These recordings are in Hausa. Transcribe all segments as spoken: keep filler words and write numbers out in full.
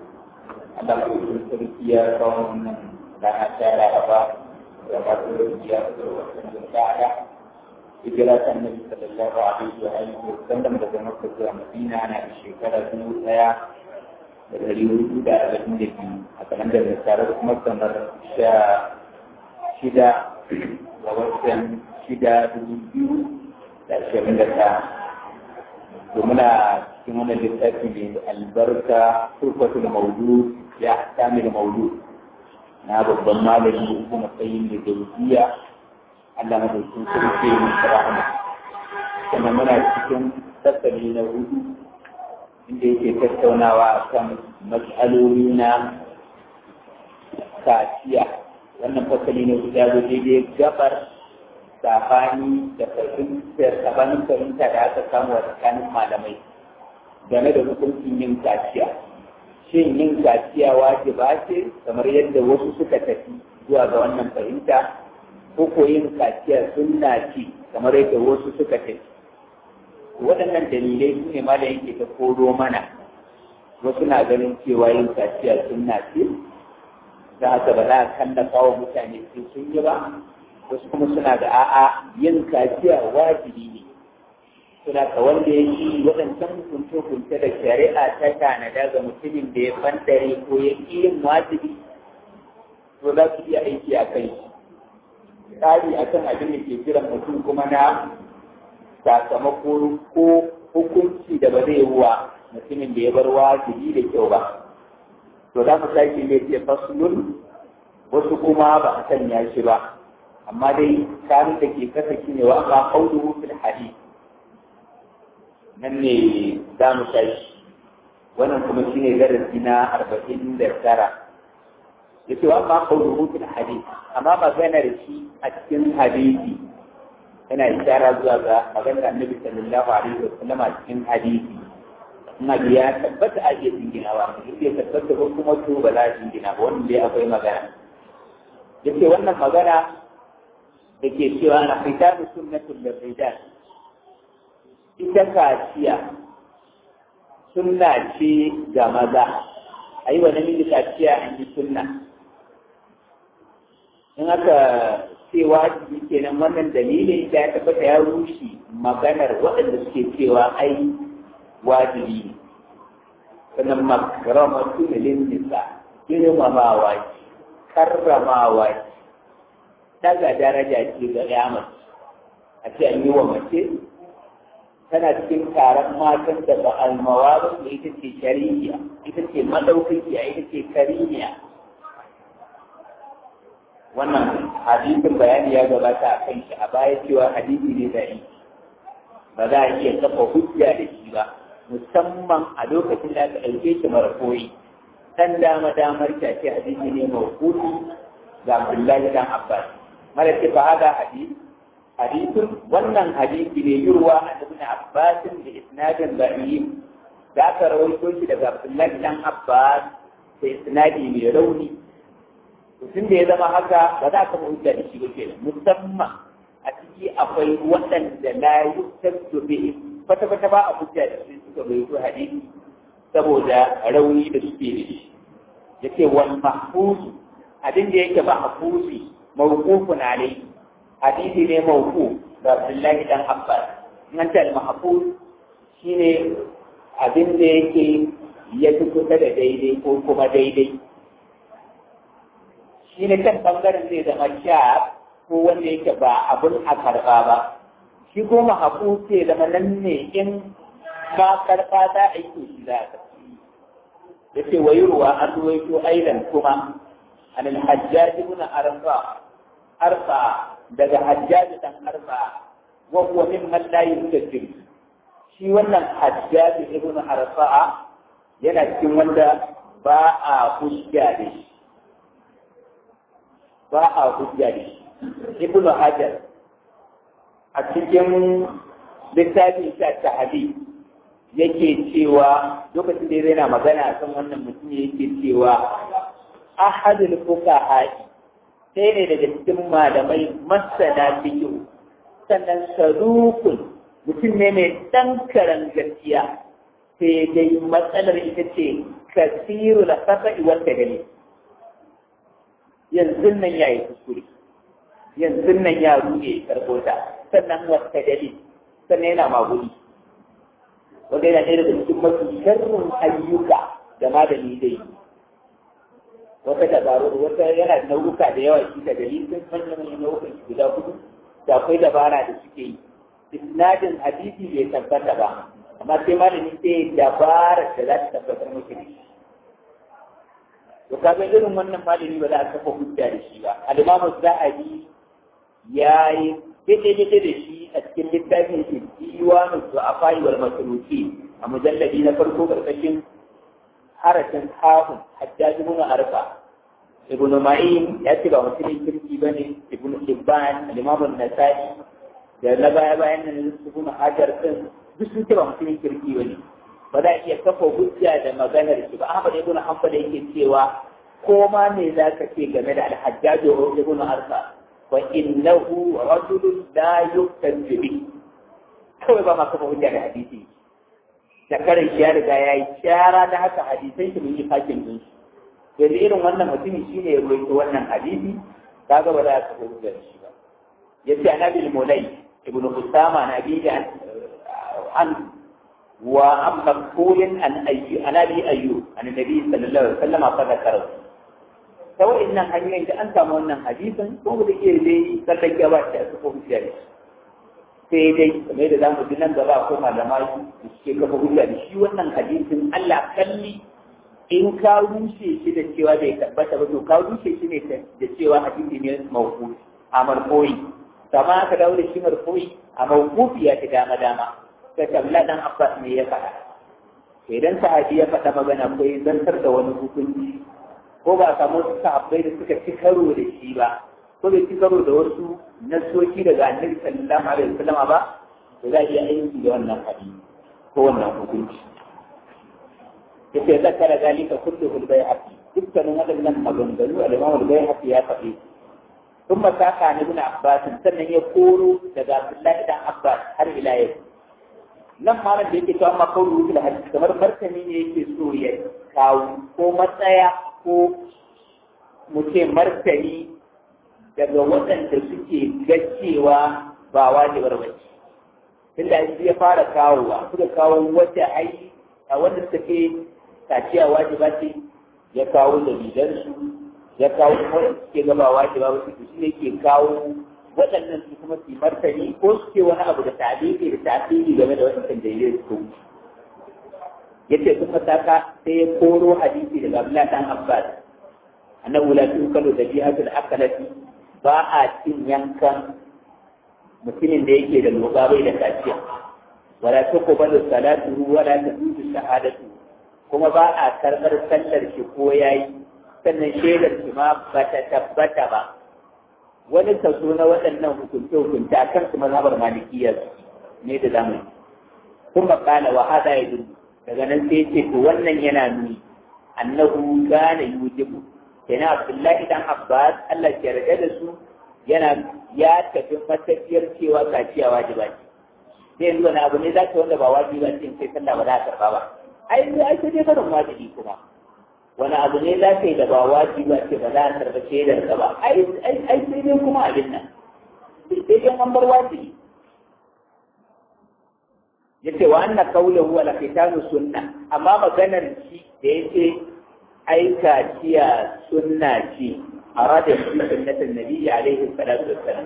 Allah ko sarki ya kawo wannan rana ta Laraba da masu ya zo wannan da hijira ta Annabi sallallahu alaihi wa alihi wa sallam daga Makka zuwa Madina na da shekara dubu ɗaya da ɗari hudu da arba'in da biyu a kalandar da tare da kuma kamar sha shida ga watan shida dubu biyu da ashirin da ɗaya. To muna cikin wannan littafi mai albarka turfatul maudu ya kamil maudu na babban malami kuma tsayin da daukiya Allah madaukin sarki mu rahama. Sannan muna cikin tattali na hudu inda yake tattaunawa kan matsaloli na kaciya. Wannan fasali ne guda zo daidai gabar sabani da fahimtar sabanin fahimta da aka samu a tsakanin malamai game da hukuncin yin kaciya. Shin yin kaciya wajiba ce kamar yadda wasu suka tafi zuwa ga wannan fahimta, ko ko yin kaciya sunna ce kamar yadda wasu suka tafi. Waɗannan dalilai su ne malam yake ta koro mana. Wasu na ganin cewa yin kaciya sunna ce, da haka ba za a kallafa wa mutane sai sun yi ba. Wasu kuma suna da a'a yin kaciya wajibi ne. Suna ka wanda ya yi waɗancan hukunce-hukunce da shari'a ta tanada ga mutumin da ya fantare ko ya ƙi yin wajibi, to za su iya aiki a kai shi. Tsari a kan abin da ke jiran mutum kuma na sakamako ko hukunci da ba zai wa mutumin da ya bar wajibi da kyau ba. To za mu sake ne ce fasulun, wasu kuma ba a sanya shi ba. Amma dai kanun da ke kasa shi ne wa ba kauluhu fil hadith. Nan ne za mu tashi. Wannan kuma shi ne darasi na arba'in da tara. Ya ce wa ba kauluhu fil hadith. Amma maganar shi a cikin hadisi yana ishara zuwa ga maganar Annabi sallallahu alaihi wa sallam a cikin hadisi. Ina ga ya tabbata a iya jinginawa, in ya tabbata ko kuma to ba za a jingina ba, wannan dai akwai magana. Ya ce wannan magana da ke cewa na fita da sunnatul rijal, ita kaciya sunna ce ga maza, a yi wa namiji kaciya an yi sunna. In aka ce wajibi kenan wannan dalilin da ya tabbata ya rushe maganar waɗanda suke cewa ai wajibi ne. Sannan makaramatu da lindisa, girmamawa ce, karramawa ce, daga daraja ce ga yamar. A ce an yi wa mace, tana cikin taron matan da ba almawarin da ita ce shari'a, ita ce madaukakiya, ita ce karimiya. Wannan hadisin bayani ya gabata a kan shi a baya cewa hadisi ne da ba za a iya kafa hujja da shi ba, musamman a lokacin da aka ɗauke shi marfoyi. Dan dama damar ta ce hadisi ne mawqufi ga Abdullahi dan Abbas. Mala ce fa hada hadis hadisun wannan hadisi ne yurwa a ibn Abbas da isnadin da'if, da aka rawaito shi daga Abdullahi dan Abbas da isnadi mai rauni. Tun da ya zama haka ba za ka hujja da shi ba ke musamman a ciki akwai waɗanda la yustadu bihi kwata-kwata ba a hujja da su suka rawaito hadisi saboda rauni da suke da shi. Yace wal mahfuz abin da yake ba mahfuzi mawqufun alayhi, hadisi ne mawquf da Abdullahi dan Abbas. Nan ta al-mahfuz shine abin da yake ya fito da daidai ko kuma daidai. Shine kan bangaren zai zama sha ko wanda yake ba abun a karba ba. Shi ko mahfuz sai zama nan ne in ba karba za a yi to shi za a yace wayruwa an ruwaito aidan kuma an al-hajjaj ibn arfa arfa daga hajjaj dan arfa wa huwa mimman la yustajib. Shi wannan hajjaj ibn arfa yana cikin wanda ba a hujja da shi ba a hujja da shi. Ibn Hajar a cikin littafin sa tahdi yake cewa lokacin da yana magana a kan wannan mutum yake cewa ahadul fuqaha sai ne daga cikin malamai masana fiqh, sannan sadukun mutum ne mai dan karan gaskiya, sai dai matsalar ita ce kasiru la khata'i wal tadlis yanzu nan yayi kuskure yanzu nan ya ruɗe karɓo ta sannan wata dalil sannan yana maguri wanda yana ɗaya daga cikin mafi sharrin ayyuka da magani zai yi wata dabaru wata yana da nau'uka da yawa shi da dalilin manyan manyan nau'ukan shi guda kudu da akwai dabara da suke yi isnadin hadisi bai tabbata ba amma sai malami sai dabara da za ta tabbatar miki da shi to kaga irin wannan malami ba za a kafa hujja da shi ba al-imamu zahabi ya yi daidai da shi a cikin littafin shi diwanu du'afai wal masruki a mujalladi na farko karkashin harafin hafun hajjaji ibn arfa ibn ma'in ya ce ba mutumin kirki bane ibn hibban al-imam an-nasa'i da na baya bayan nan ibn hajar din duk sun ce ba mutumin kirki bane ba za a iya kafa hujja da maganar shi ba ahmad ibn hanbal yake cewa ko ma me za ka ce game da al-hajjaj ibn arfa wa innahu rajulun la yuktadu bi kawai ba ma kafa hujja da hadisi da karin shi ya riga ya yi shara da haka hadisai shi mun yi fakin din shi yanzu irin wannan mutumin shi ne ya rubuta wannan hadisi kaga ba za ka kafa hujja da shi ba yace anabil mulai ibn usama nabi an wa am maqulin an ayyu anabi ayyu an nabi sallallahu alaihi wasallam fa zakara ta wa'innan hanyoyin da an samu wannan hadisin ko da ke dai sallake ba ta su ko hujja ne sai dai kamar da zamu ji nan gaba akwai malamai da suke kafa hujja da shi wannan hadisin Allah kalli in ka rushe shi da cewa bai tabbata ba to ka rushe shi ne da cewa hadisi ne mawquf a marfu'i kama aka dawo da shi marfu'i a mawqufi ya ta dama dama sai kabla dan Abbas ne ya faɗa idan sahabi ya faɗa magana ko ya zantar da wani hukunci ko ba a samu wasu sahabbai da suka ci karo da shi ba ko bai ci karo da wasu nasoki daga annabi sallallahu alaihi wasallam ba to za a iya aiki da wannan hadisi ko wannan hukunci yace zakara dalika kulluhu al-bayhaqi dukkanin waɗannan maganganu al-imam al-bayhaqi ya faɗi ثم ساق عن ابن عباس sannan ya koro daga Abdullahi dan Abbas har ila yau nan malam da yake cewa makauru da hadisi kamar martani ne yake so ya kawo ko matsaya ko mu ce martani daga waɗanda suke gacewa ba wajibar bace tunda yanzu ya fara kawowa suka kawo wata ai a wanda suke kaciya wajiba ce ya kawo dalilansu ya kawo wanda suke gaba wajiba ba su shi ne ke kawo waɗannan su kuma su martani ko suke wani abu da tabi'i da tasiri game da waɗannan dalilai su yace kuma saka sai ya koro hadisi daga Abdullah dan Abbas annahu la tukalu dabi'atul akalati ba a cin yankan mutumin da yake da loba bai da kaciya wala tuqbalu salatuhu wala tajuzu shahadatu kuma ba a karbar sallar shi ko yayi sannan shaidar shi ma ba ta tabbata ba wani kaso na waɗannan hukunce hukunce a kan su mazhabar malikiyya ne da zamani kuma kana wa hada ya dubu daga nan sai ce to wannan yana nuni annahu kana yujibu kenan Abdullahi dan Abbas Allah ya yarda da su yana ya tafi matafiyar cewa kaciya wajiba ce sai yanzu wani abu ne za ka wanda ba wajiba ce sai sallah ba za ta karba ba ai ai sai dai barin wajibi kuma wani abu ne za ka yi da ba wajiba ce ba za a karba shaidar ka ba ai ai sai dai kuma abin nan sai dai an bar wajibi yace wa anna qawluhu wa al-qitalu sunna amma maganar shi da yace ai kaciya sunna ce arada shi sunnatin nabi alaihi salatu wassalam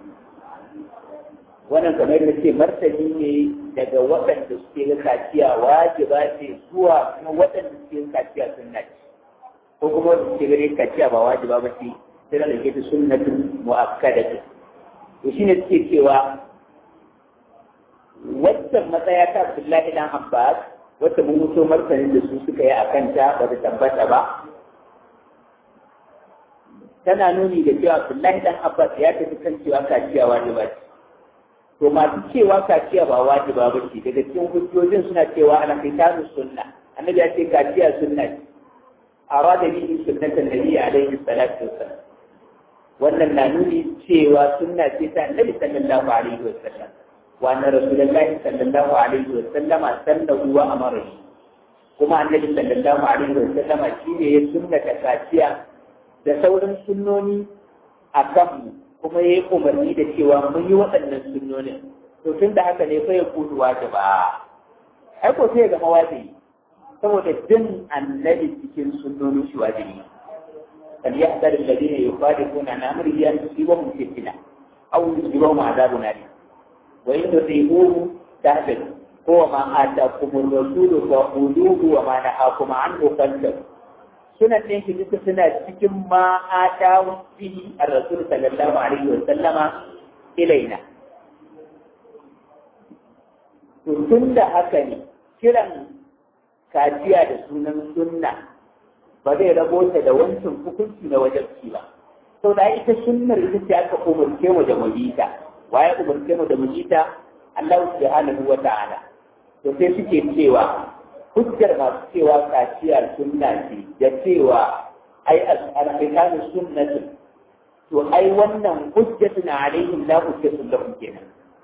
wannan kamar da ce martani ne daga waɗanda suke ga kaciya wajiba ce zuwa kuma waɗanda suke ga kaciya sunna ce ko kuma wanda suke gare kaciya ba wajiba ba ce sai da ke ta sunnatin mu'akkada ce to shine suke cewa waccan matsaya ta Abdullahi dan Abbas wacce mun mutu martanin da su suka yi a kanta ba ta tabbata ba tana nuni da cewa Abdullahi dan Abbas ya tafi kan cewa kaciya wajiba ce to masu cewa kaciya ba wajiba ba ce daga cikin hujjojin suna cewa ana fitanu sunna annabi ya ce kaciya sunna ce arada bihi sunnatan nabi alaihi salatu wassalam wannan na nuni cewa sunna ce ta annabi sallallahu alaihi wasallam wa anna rasulullahi sallallahu alaihi wasallama sannahu wa amara kuma annabi sallallahu alaihi wa sallama shi ne ya sunnata kaciya da sauran sunnoni a kanmu kuma ya yi umarni da cewa mun yi waɗannan sunnonin to tun da haka ne fa ya kudu wajiba ai ko sai ya zama wajibi saboda din annabi cikin sunnonin shi wajibi kan ya hadar alladhina yuqadifuna an amrihi an tusibahum fitna aw yusibahum adhabun alim wa in tusibuhu tahtadu ko ma atakumur rasulu fa quduhu wa ma nahakum anhu fantahu sunan ɗin shi duka suna cikin ma atahu bihi ar-rasul sallallahu alaihi wa sallama ilaina to tun da haka ne kiran kaciya da sunan sunna ba zai rabota da wancan hukunci na wajabci ba sau da ita sunnar ita ce aka umarce mu da mujita waye umarce mu da mujita Allah subhanahu wa ta'ala to sai suke cewa hujjar masu cewa kaciya sunna ce da cewa ai al-arkanu sunnatu to ai wannan hujjatun alaihim la hujjatun lahum kenan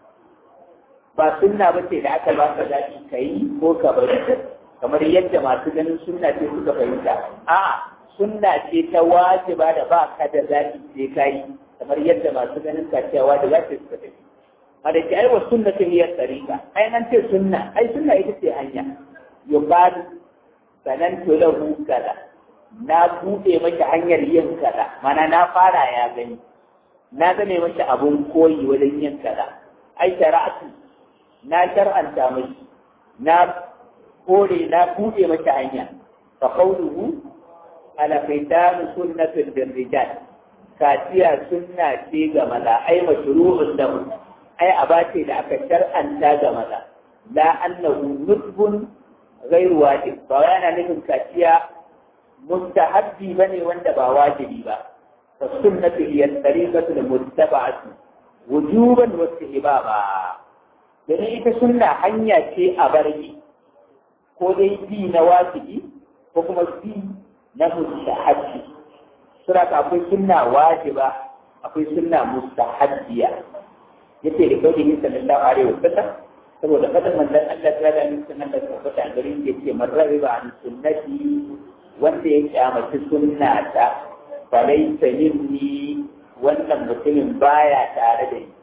ba sunna ba ce da aka ba ka daɗi ka yi ko ka bari kamar yadda masu ganin sunna ce suka fahimta a'a sunna ce ta wajiba da ba ka da zaɓi sai ka yi kamar yadda masu ganin kaciya wajiba ce suka tafi a da ke ai wa sunna ta hiyar tsarika ai nan ce sunna ai sunna ita ce hanya yuqalu sanantu lahu kaza na buɗe maki hanyar yin kaza mana na fara ya gani na zame maki abun koyi wajen yin kaza ai shara'atu na shar'anta mai na kore na buɗe mata hanya fa qawluhu ala fitanu sunnatul rijal kaciya sunna ce ga maza ai mashru'un lahu ai abace da aka shar'anta ga maza la annahu nutbun ghairu wajib ba yana nufin kaciya mustahabbi bane wanda ba wajibi ba fa sunnatu hiya tariqatu al-muttaba'atu wujuban wa istihbaba domin ita sunna hanya ce a barki ko dai bi na wajibi ko kuma bi na mustahabbi sura ka akwai sunna wajiba akwai sunna mustahabbiya yace da kawai sallallahu alaihi wasallam saboda fadan manzon Allah ta da ni sunan da tabbata a garin yace man rabiba an sunnati wanda ya kyamaci sunna ta falaysa minni wannan mutumin baya tare da ni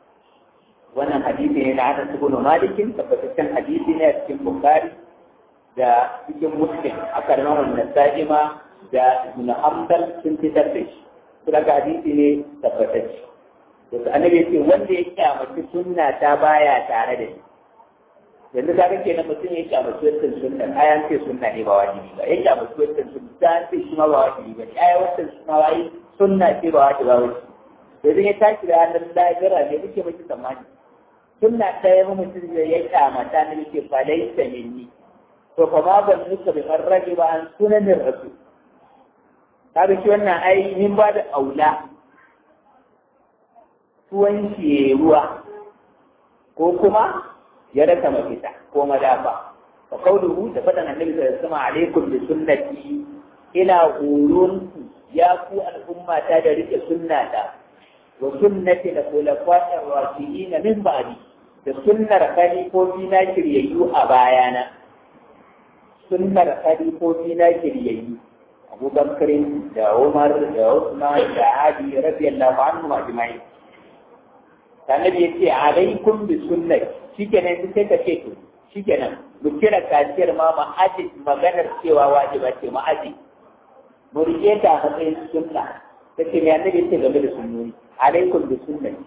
wannan hadisi ne na Anas ibn Malik tabbataccen hadisi ne a cikin Bukhari da cikin Muslim aka rawa wannan Sa'ima da Ibn Hanbal sun fitar da shi kuma hadisi ne tabbatacce to annabi yace wanda ya kyamaci sunna ta baya tare da ni yanzu ka ga kenan mutum ya kyamaci wannan sunna ayan ce sunna ne ba wajibi ba ya kyamaci wannan sunna ta ce shi ma ba wajibi ba ayan wannan sunna wai sunna ce ba wajibi ba yanzu ya tashi da hannun lahira ne kuke miki tsammani sunna ɗaya mutum zai ya kyamata na yake falai ta minni to fa ma ban nuka bi marrage ba an sunanin rasu ta da shi wannan ai min ba da aula tuwon shi ruwa ko kuma ya rasa mafita ko madafa fa kauluhu da fadan annabi sallallahu alaihi wasallam alaikum bi sunnati ila urunku ya ku al'umma ta da rike sunnata wa sunnati al-khulafa'ir rashidin min ba'di da sunnar khalifofi na kiryayyu a bayana sunnar khalifofi na kiryayyu Abu Bakr da Umar da Uthman da Ali radiyallahu anhum ajma'in Annabi yace alaikum bi sunnati shikenan sai ka ce to shikenan mu kira kaciyar ma ma aji maganar cewa wajiba ce ma aji mu rike ta a matsayin sunna take me annabi yace game da sunnoni alaikum bi sunnati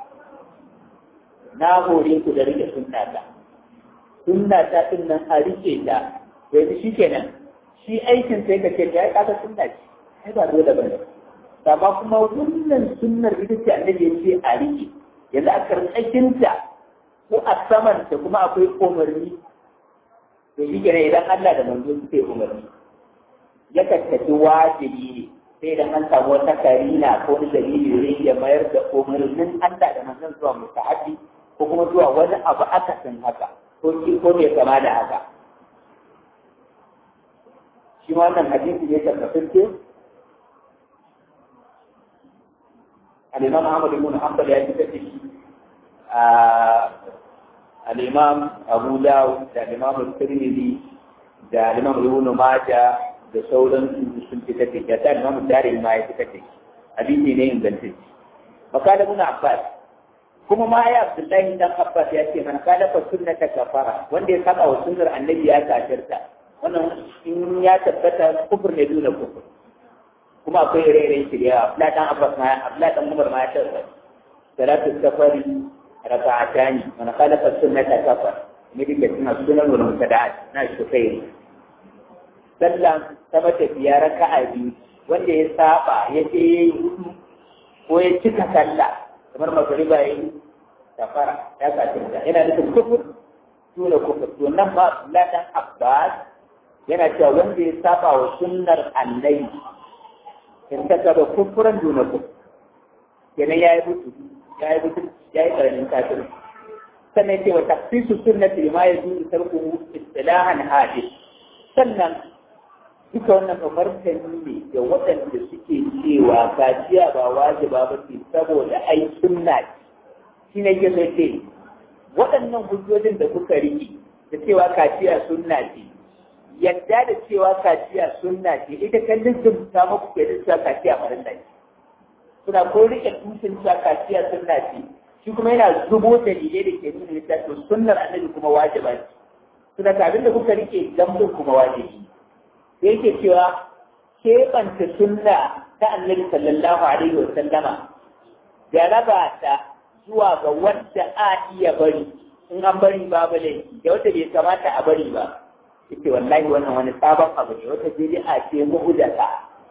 na hore ku da rike sunna ta sunna ta din nan a rike ta yanzu shikenan shi aikin sai ka ce ya kasa sunna ce ai ba dole bane amma kuma wannan sunnar ita ce annabi yace a rike yanzu a karkashin ta ko a saman ta kuma akwai umarni to shi kenan idan Allah da manzo suke umarni ya tattaci wajibi ne sai da an samu wata karina ko wani dalili zai iya mayar da umarnin Allah da manzon zuwa mustahabi ko kuma zuwa wani abu akasin haka ko ki ko mai kama da haka shi ma wannan hadisi ne tabbatacce al-Imam Ahmad ibn Hanbal ya fitar da shi a al-Imam Abu Dawud da al-Imam Tirmidhi da Imam Ibn Majah da sauran su sun fitar da ta Imam Darimi ma ya fitar da hadisi ne ingantacce makala Ibn Abbas kuma ma ya Abdullahi dan Abbas ya ce man kana fa sunnata kafara wanda ya saba wa sunnar annabi ya kafirta wannan in ya tabbata kufur ne duna kufur kuma akwai ire-iren shi da Abdullahi dan Abbas ma Abdullahi dan Umar ma ya tabbata salatu safari raka'atani man kana fa sunnata kafara ne dinga tuna sunan wani mutadaat na shufairi sallan ta matafiya raka'a biyu wanda ya saba ya ce ko ya cika sallah kamar magariba ya yi kafara ya kafirta yana nufin kufur dole kufur to nan ma Abdullahi dan Abbas yana cewa wanda ya saba wa sunnar annabi in ta saba kufuran dole kufur kenan ya yi mutu ya yi mutu ya yi karamin kafir sannan ce wa tafsisu sunnati ma yajuzu tarkuhu istilahan hadith sannan duka wannan martani ne da waɗanda suke cewa kaciya ba wajiba ba ce saboda ai sunna shi ne ke zai ce waɗannan hujjojin da kuka riki da cewa kaciya sunna ce yadda da cewa kaciya sunna ce ita kallon sun ta muku ke da cewa kaciya farilla ce suna ko rike tushen cewa kaciya sunna ce shi kuma yana zubo dalilai da ke nuna ita to sunnar annabi kuma wajiba ce suna abin da kuka rike gambin kuma wajibi da yake cewa keɓanta sunna ta annabi sallallahu alaihi wa sallama da raba ta zuwa ga wanda a iya bari in an bari babu laifi da wata bai kamata a bari ba yake wallahi wannan wani sabon abu ne wata bid'a ce mu'udata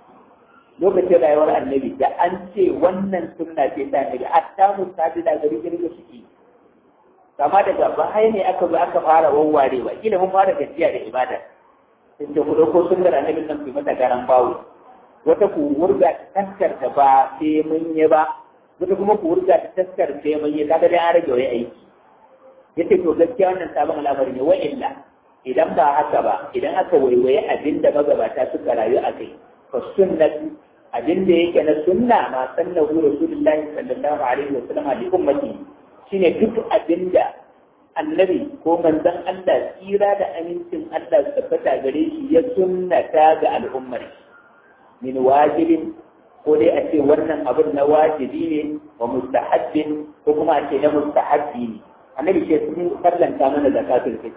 lokacin rayuwar annabi da an ce wannan sunna ce ta annabi hatta mu ta da gari gari suke kama daga baya ne aka zo aka fara wawwarewa kila mun fara gajiya da ibada sai ku ɗauko sunnar annabin nan ku mata garan bawo wata ku wurga ta taskar da ba sai mun yi ba wata kuma ku wurga ta taskar sai mun yi kaga dai an rage wai aiki yace to gaskiya wannan sabon al'amari ne wa illa idan ba haka ba idan aka waiwaye abin da magabata suka rayu a kai fa sunnatu abin da yake na sunna ma sannahu rasulullahi sallallahu alaihi wa sallam li ummati shine duk abin da annabi ko manzon Allah tsira da amincin Allah su tabbata gare shi ya sunnata ga al'ummar min wajibin ko dai a ce wannan abin na wajibi ne wa mustahabbin ko kuma a ce na mustahabbi ne annabi ce sun farlanta mana zakatul fitr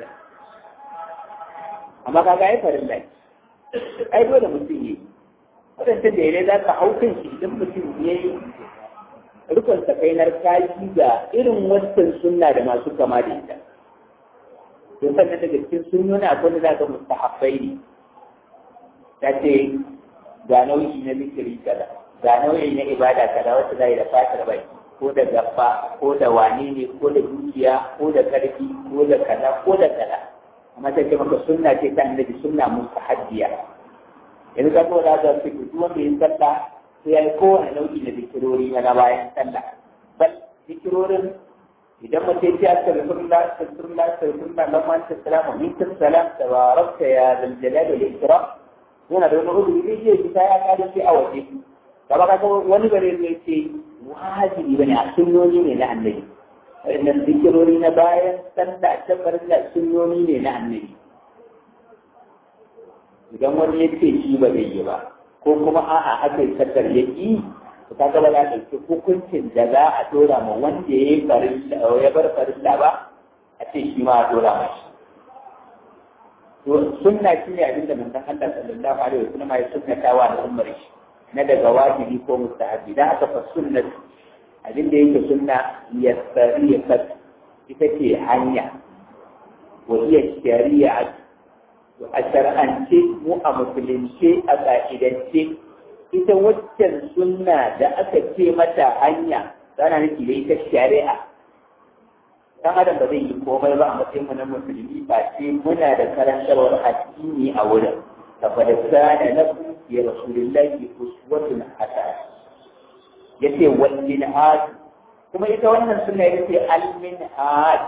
amma kaga ai farin lai ai dole mutum yi wadannan da yare za ka hau kan shi idan mutum ya yi rukun sakainar kaji ga irin wancan sunna da masu kama da ita. Don sannan daga cikin sunnoni akwai da za ka mustahabbai ne. Ta ce ga nau'i na zikiri kaza, ga nau'i na ibada kaza wacce za yi da fatar baki, ko da gaba, ko da wane ne, ko da dukiya, ko da karfi, ko da kaza, ko da kaza. Amma ta ce maka sunna ce ta annabi sunna mustahabbiya. Yanzu ka ko da za su fi duk wanda ya sallah sai ya yi kowane nau'i na zikirori na bayan sallah bal zikirorin idan mutum ya ce astagfirullah astagfirullah astagfirullah lamma anta salamu minka salam tabarakta ya zal jalali wal ikram yana da wani uzuri zai je fita ya kada sai a waje gaba ka wani bare zai ce wajibi bane a sunnoni ne na annabi wannan zikirori na bayan sallah ta farilla sunnoni ne na annabi idan wani ya ce shi ba zai yi ba ko kuma a'a aka yi sakar ya ƙi to ka gaba za ka ɗauki hukuncin da za a dora ma wanda ya yi farilla ya bar farilla ba a ce shi ma a dora ma shi to sunna shi ne abinda manzon Allah sallallahu alaihi wa sallam ya sunnata wa al'ummar shi na daga wajibi ko mustahabi dan aka fa sunnat abinda yake sunna yasariyat ita ce hanya wa iya shari'a a shar'ance mu a musulunce a ƙa'idance ita waccan sunna da aka ce mata hanya tana nufi da ita shari'a dan adam ba zai yi komai ba a matsayin mu na musulmi ba ce muna da karantarwar addini a wurin فقد كان لكم في رسول الله أسوة حسنة يتي والمنهاج كما يتولى السنة يتي المنهاج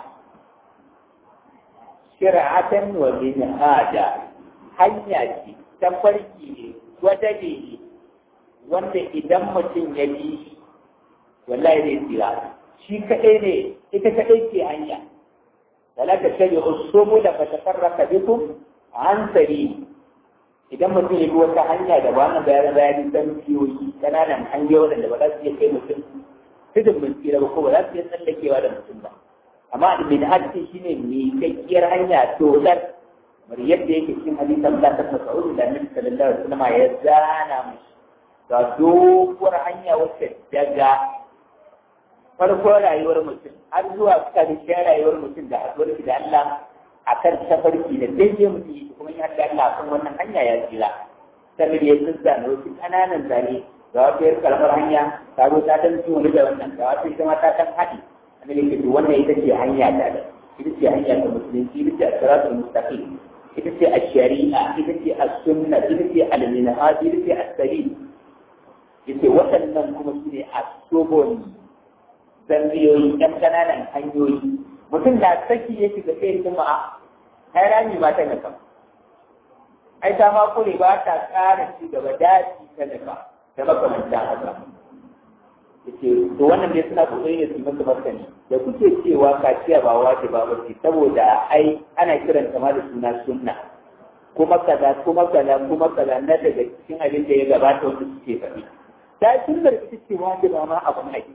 شرعة ومنهاجا hanya ce ta farki ne wata ne wanda idan mutum ya bi shi wallahi zai tsira shi kaɗai ne ita kaɗai ce hanya wala ta shari usumu da fatafarraka bikum a hankali idan mutum ya bi wata hanya da ba na bayan bayan dan fiyoyi kananan hanyoyi waɗanda ba za su iya kai mutum tudun mun tsira ba ko ba za su iya tsallakewa da mutum ba amma min hadisi shine mai kakkiyar hanya dodar kamar yadda yake cikin hadisin Allah ta Mas'ud da Annabi sallallahu alaihi wasallam ya zana musu ga doguwar hanya wacce daga farko rayuwar mutum har zuwa ƙarshen rayuwar mutum da haɗuwar da Allah akan tafarki da daidai mutum yi kuma ya haɗa Allah kan wannan hanya ya tsira saboda ya tsitsa na wasu ƙananan zane ga wata yar kalmar hanya ta zo ta dan ci wani da wannan ga wata ita ma ta kan haɗi annabi ke to wannan ita ce hanya ta da ita ce hanya ta musulunci ita ce as-siratul mustaqim ita ce ash-shari'a ita ce as-sunnah ita ce al-minhaj ita ce as-sabil yace waɗannan kuma su ne as-subul zambiyoyi ɗan ƙananan hanyoyi mutum na saki ya shiga kai kuma a ai rami ba ta naka ai ta ma kure ba ta ƙara ci gaba daji ta naka da makamantan haka yace to wannan dai suna kokari ne su masa martani da kuke cewa kaciya ba wace ba wace saboda ai ana kiran ta ma da suna sunna kuma kaza kuma kaza kuma kaza na daga cikin abin da ya gabata wanda suke faɗi ta sunnar ita ce wajiba ma abun haƙi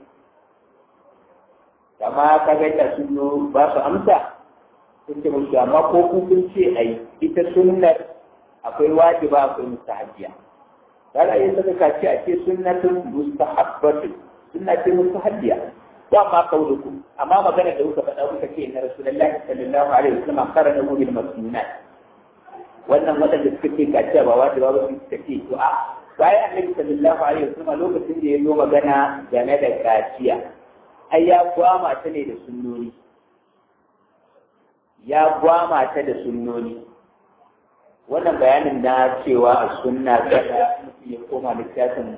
amma ka ga ta sunno ba su amsa sun ce musu amma ko ku kun ce ai ita sunnar akwai wajiba akwai mustahabbiya kana yin saka kace a ce sunnatun mustahabbatu sunna ce mustahabbiya to amma kauluku amma magana da kuka faɗa kuka ce na rasulullahi sallallahu alaihi wasallam karana mu bil masnunat wannan wadanda suka ce kace ba wajiba ba su ce to a bayan annabi sallallahu alaihi wasallam lokacin da ya yi magana game da kaciya ai ya gwama ta ne da sunnoni ya gwama ta da sunnoni wannan bayanin na cewa a sunna kada mutum ya koma littafin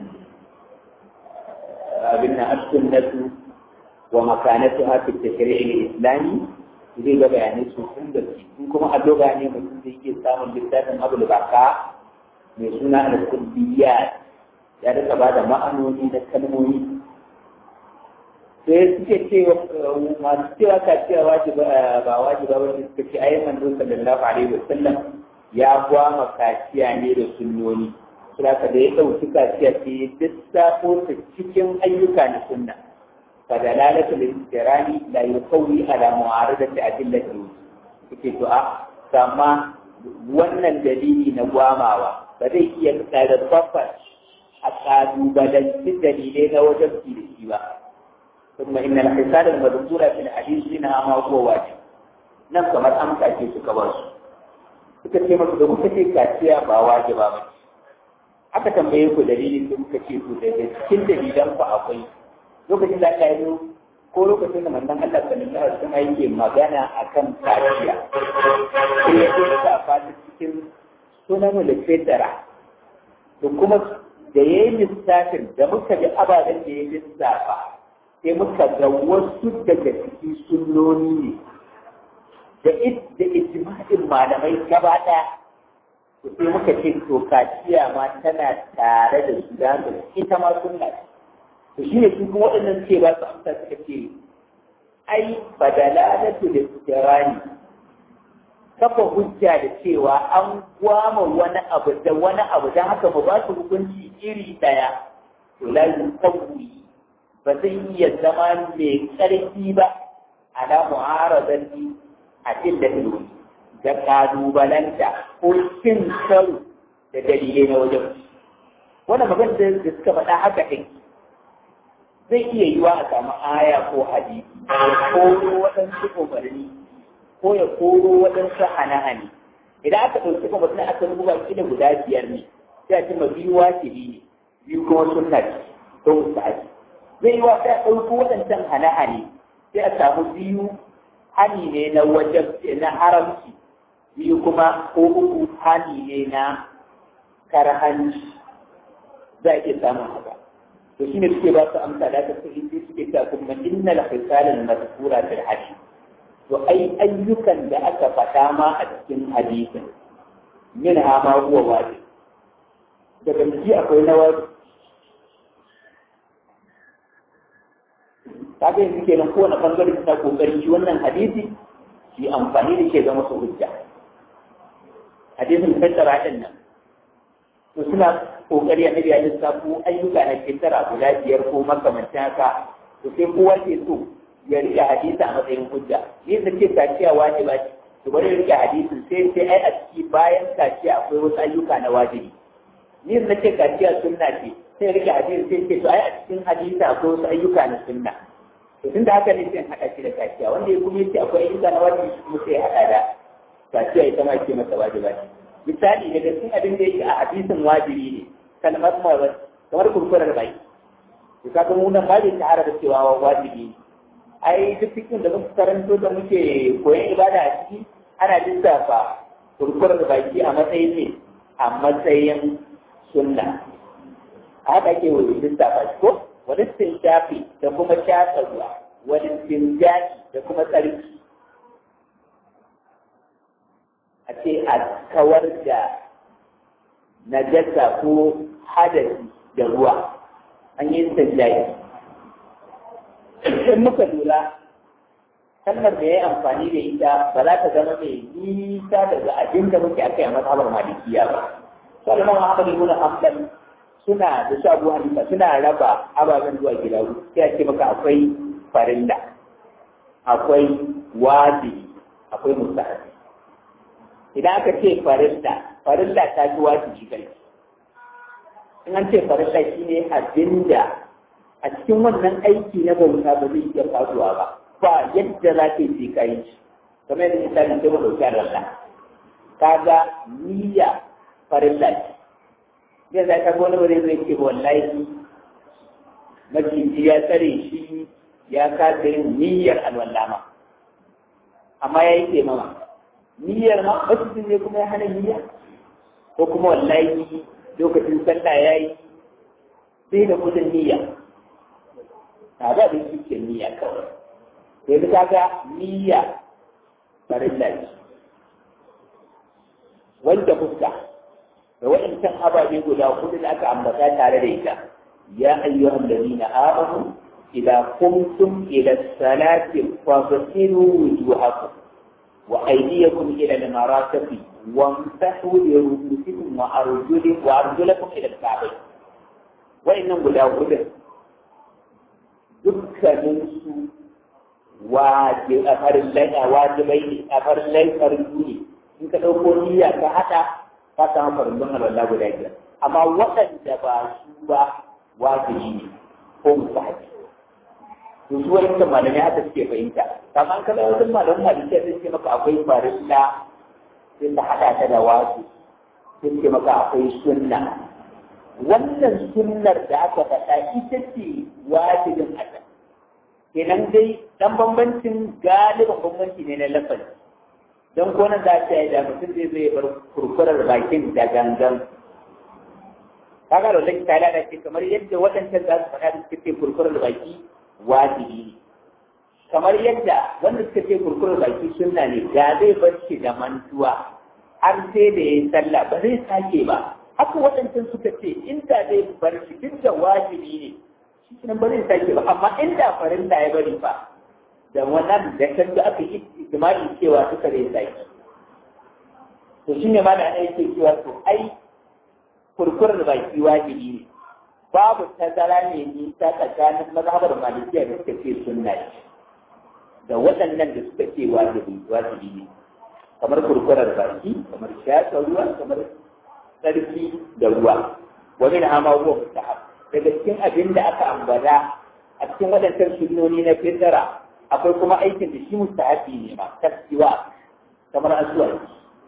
abin na as-sunnatu wa makanatuha fi tashri' al-islami zai ga bayanai sosai da su in kuma a doga ne mutum zai iya samun littafin Abdul Baka mai suna al-kulliyat ya rika ba da ma'anoni na kalmomi sai suke ce masu cewa ka cewa ba wajiba ba suka ce ayi manzo sallallahu alaihi wasallam ya gwama kaciya ne da sunnoni saboda da ya dauki kaciya ce duk safo ta cikin ayyuka na sunna fa dalalatu lil istirani la yuqawi ala mu'aradati adillati suke to a sama wannan dalili na gwamawa ba zai iya karfafa a kalubalanci dalilai na wajen da shi ba ثم إن الحساب المذكورة في الحديث منها ما هو واجب nan kamar amsa ce suka ba su suka ce masu da kuka ce kaciya ba wajiba ba aka tambaye ku dalilin da kuka ce ku daga cikin dalilan ku akwai lokacin da aka yi ko lokacin da manzon Allah sallallahu alaihi wasallam yake magana akan kaciya sai ya ce ka fata cikin sunan al-fitra to kuma da yayin lissafin da muka ji ababen da ya lissafa sai muka ga wasu daga cikin sunnoni ne da ijma'in malamai gaba ɗaya to sai muka ce to kaciya ma tana tare da su da ita ma sunna to shi ne kuma waɗannan ce ba su amsa suka ce ai badalalatu da tsirani kafa hujja da cewa an gwama wani abu da wani abu don haka ba ba su hukunci iri ɗaya to la yuqawwi ba zai iya zama mai ƙarfi ba a da mu'aradati a da ilimi da ƙalubalanta ko cin karo da dalilai na wajen wannan magana da suka faɗa haka ɗin zai iya yiwa a samu aya ko hadisi ya koro waɗansu umarni ko ya koro waɗansu hane-hane idan aka ɗauki kuma mutum aka rubuta shi da guda biyar ne sai a ce ma biyu wajibi ne biyu kuma sunna ce ko musta'abi zai yi wa sai a ɗauko waɗancan hane-hane sai a samu biyu hani ne na wajen na haramci biyu kuma ko uku hani ne na karhanci za a iya samun haka to shi ne suke ba su amsa da ta suke suke ta kuma inna la fisalin mazkura fil hadith to ai ayyukan da aka faɗa ma a cikin hadisin min ha ma huwa wajib daga ciki akwai na wajib kaga yanzu kenan kowane bangare ta kokari shi wannan hadisi shi amfani da ke zama su hujja hadisin fassara din nan to suna kokari a nabi ya lissafo ayyuka na fassara guda biyar ko makamancin haka to sai kowa ke so ya rike hadisi a matsayin hujja ni da ce kaciya wajiba ce to bari rike hadisin sai sai ai a ciki bayan kaciya akwai wasu ayyuka na wajibi ni da ce kaciya sunna ce sai rike hadisi sai ce to ai a cikin hadisi akwai wasu ayyuka na sunna to tunda haka ne sai haɗa shi da kaciya wanda ya kuma yace akwai ayyuka na wajibi kuma sai haɗa da kaciya ita ma ce masa wajiba ce misali daga cikin abin da yake a hadisin wajibi ne kalmar mawar kamar kurkurar bai to kaga mu nan ba zai shahara da cewa wajibi ne ai duk cikin da muka karanto da muke koyon ibada a ciki ana lissafa kurkurar baki a matsayin ne a matsayin sunna a haka ake wani lissafa shi ko wani shafi da kuma shafa ruwa wani sinjaki da kuma tsarki a ce a kawar da najasa ko hadasi da ruwa an yi sinjaki in muka lura kalmar da ya yi amfani da ita ba za ta zama mai nisa daga abin da muke akai a mazhabar malikiya ba. Salman Muhammad ibn Hanbal suna da su Abu Hanifa suna raba ababen zuwa gida uku sai a ce maka akwai farilla, akwai wajibi, akwai mustahabi. Idan aka ce farilla, farilla ta fi wajibi kai. In an ce farilla shine abin da a cikin wannan aiki na bauta ba zai iya faruwa ba ba yadda za ka yi ka yi shi kamar yadda misali sai mu dauki Allah kaga niyya farilla ce zai za ka wani wani zai ce wallahi maciji ya tsare shi ya kasa yin niyyar alwallama amma ya yi taimama niyyar ma macijin ne kuma ya hana niyya ko kuma wallahi lokacin sallah ya yi sai da kudin niyya na da da shi ke niyya kawai sai da kaga niyya farilla ce wanda fuska da waɗancan ababe guda hudu da aka ambata tare da ita ya ayyuhan ladina amanu idza qumtum ila salati faghsilu wujuhakum wa aydiyakum ila al-marafiqi wamsahu bi ru'usikum wa arjulikum wa arjulakum ila al-ka'bayn wa'annan guda hudu dukkaninsu wajibai ne a farin laifar ne in ka ɗauko niyya ka haɗa ka samu farin don alwala guda biyar amma waɗanda ba su ba wajibi ne ko musahabi to su wani kan malamai haka suke fahimta kama an kala wajen malamin hadisi sun ce maka akwai farilla sai ka haɗa ta da wasu sun ce maka akwai sunna wannan sunnar da aka faɗa ita ce wajibin a can kenan dai dan bambancin galibin bambanci ne na lafazi don ko nan za ta yi da mutum zai zai bar kurkurar bakin da gangan kaga da wani ta da ce kamar yadda waɗancan za su faɗa da suka ce kurkurar baki wajibi ne kamar yadda wanda suka ce kurkurar baki sunna ne da zai bar shi da mantuwa har sai da ya yi sallah ba zai sake ba haka waɗancan suka ce inda zai bar shi duk da wajibi ne shi nan ba zai sake ba amma inda farin da ya bari ba da wannan da kan da aka yi ijma'i cewa suka zai sake to shi ne ma da ana yake cewa to ai kurkurar baki wajibi ne babu tazara ne nisa tsakanin mazhabar malikiya da suka ce sunna ce da waɗannan da suka ce wajibi wajibi ne kamar kurkurar baki kamar shaƙa ruwa kamar tsarki da ruwa wani na hama ruwa mustahab daga cikin abin da aka ambata a cikin waɗancan sunnoni na fitara akwai kuma aikin da shi mustahabi ne ma tafsiwa kamar asuwa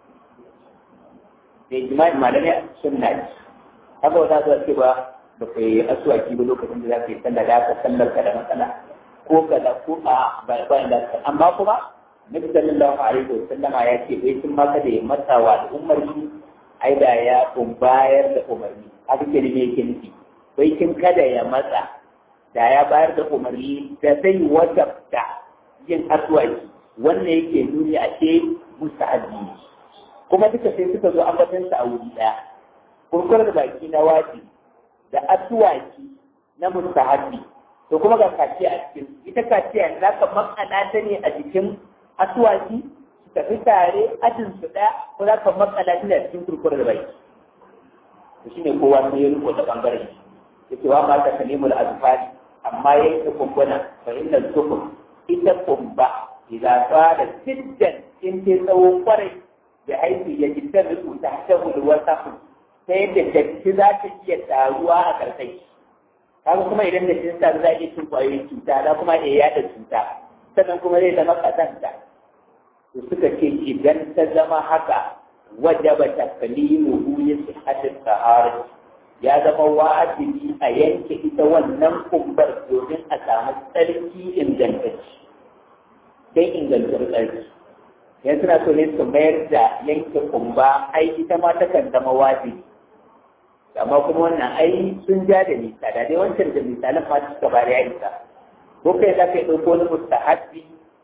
da ijma'i malamai sunna ce haka wata zuwa ce ba ba ka yi asuwaki ba lokacin da za ka yi sallah da aka sallar ka da matsala ko kaza ko a bayan da ka amma kuma nabi sallallahu alaihi wa sallama ya ce bai sun maka da ya matsawa da umarni ai da ya bayar da umarni haka ke da me yake nufi bai kin kada ya matsa da ya bayar da umarni da zai wajabta yin asuwaki wannan yake nuni a ce mustahabi kuma duka sai suka zo ambatan sa a wuri daya kurkurar baki na wajibi da asuwaki na mustahabi to kuma ga kaciya a cikin ita kaciya za ka makana ta ne a jikin asuwaki tafi tare ajin su ɗaya ko za ka matsala shi a cikin kurkurar bai to shine kowa sai ya riko da bangaren yake wa ma ta kalimul azfari amma yanke kumbuna fa inna zukum ita kumba idan fara siddan in ta tsawo kwarai da haifi ya jiddar rubu ta hashahu da wasa ta yadda datti za ta iya taruwa a karkai kaga kuma idan da cin sa za a iya cin kwayoyin cuta za kuma iya yada cuta sannan kuma zai zama kasanta to suka ce idan ta zama haka wajaba taklimuhu li sihhatis sahara ya zama wajibi a yanke ita wannan kumbar domin a samu tsarki ingantacce sai ingantar tsarki yanzu suna so ne su mayar da yanke kumba ai ita ma takan zama wajibi amma kuma wannan ai sun ja da nisa da dai wancan da misalan ma suka bari ya isa ko kai za ka yi ɗauko wani mustahabbi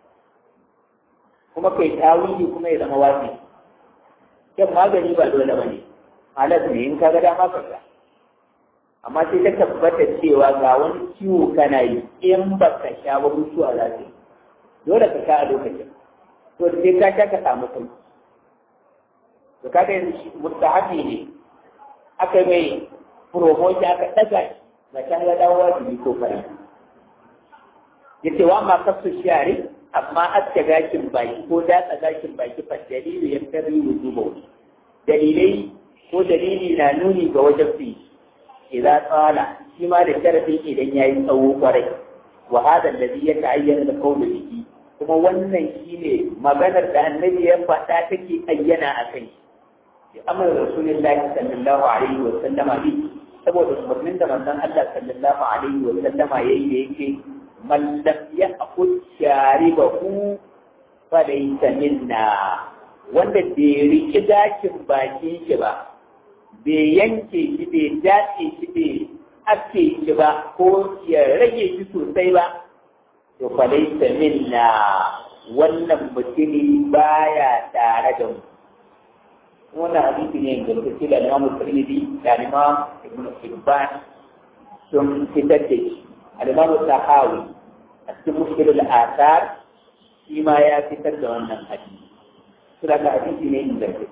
kuma kai tawili kuma ya zama wajibi kyan magani ba dole ba ne halas ne in ka ga dama ka ga amma sai ta tabbata cewa ga wani ciwo kana yi in ba ka sha ba mutuwa za ka yi dole ka sha a lokacin to sai ka sha ka samu kai to kaga yanzu mustahabi ne aka mai promotion aka daga shi ba ta ga dawo wajibi ko fara yace wa ma kasu shari amma aska gashin baki ko datsa gashin baki fa dalili ya tabi wujubo dalilai ko dalili na nuni ga wajibi idza tsala shi ma da sharadin idan yayi tsawo kwarai wa hada alladhi yata'ayyana da qawlu bihi kuma wannan shine maganar da annabi ya faɗa take ayyana a kai ya amara rasulullahi sallallahu alaihi wa sallama bi saboda umarnin da manzon Allah sallallahu alaihi wa sallama yayi da yake man lam ya'khud sharibahu fa laysa minna wanda bai riki dakin baki shi ba bai yanke shi bai dace shi bai ake shi ba ko ya rage shi sosai ba to fa laysa minna wannan mutumi baya tare da mu wannan hadisi ne da take da Imam Tirmidhi da Imam Ibn Hibban sun fitar da shi al-Imam Tahawi a cikin Mushkil al-Athar shi ma ya fitar da wannan hadisi sura da hadisi ne inda take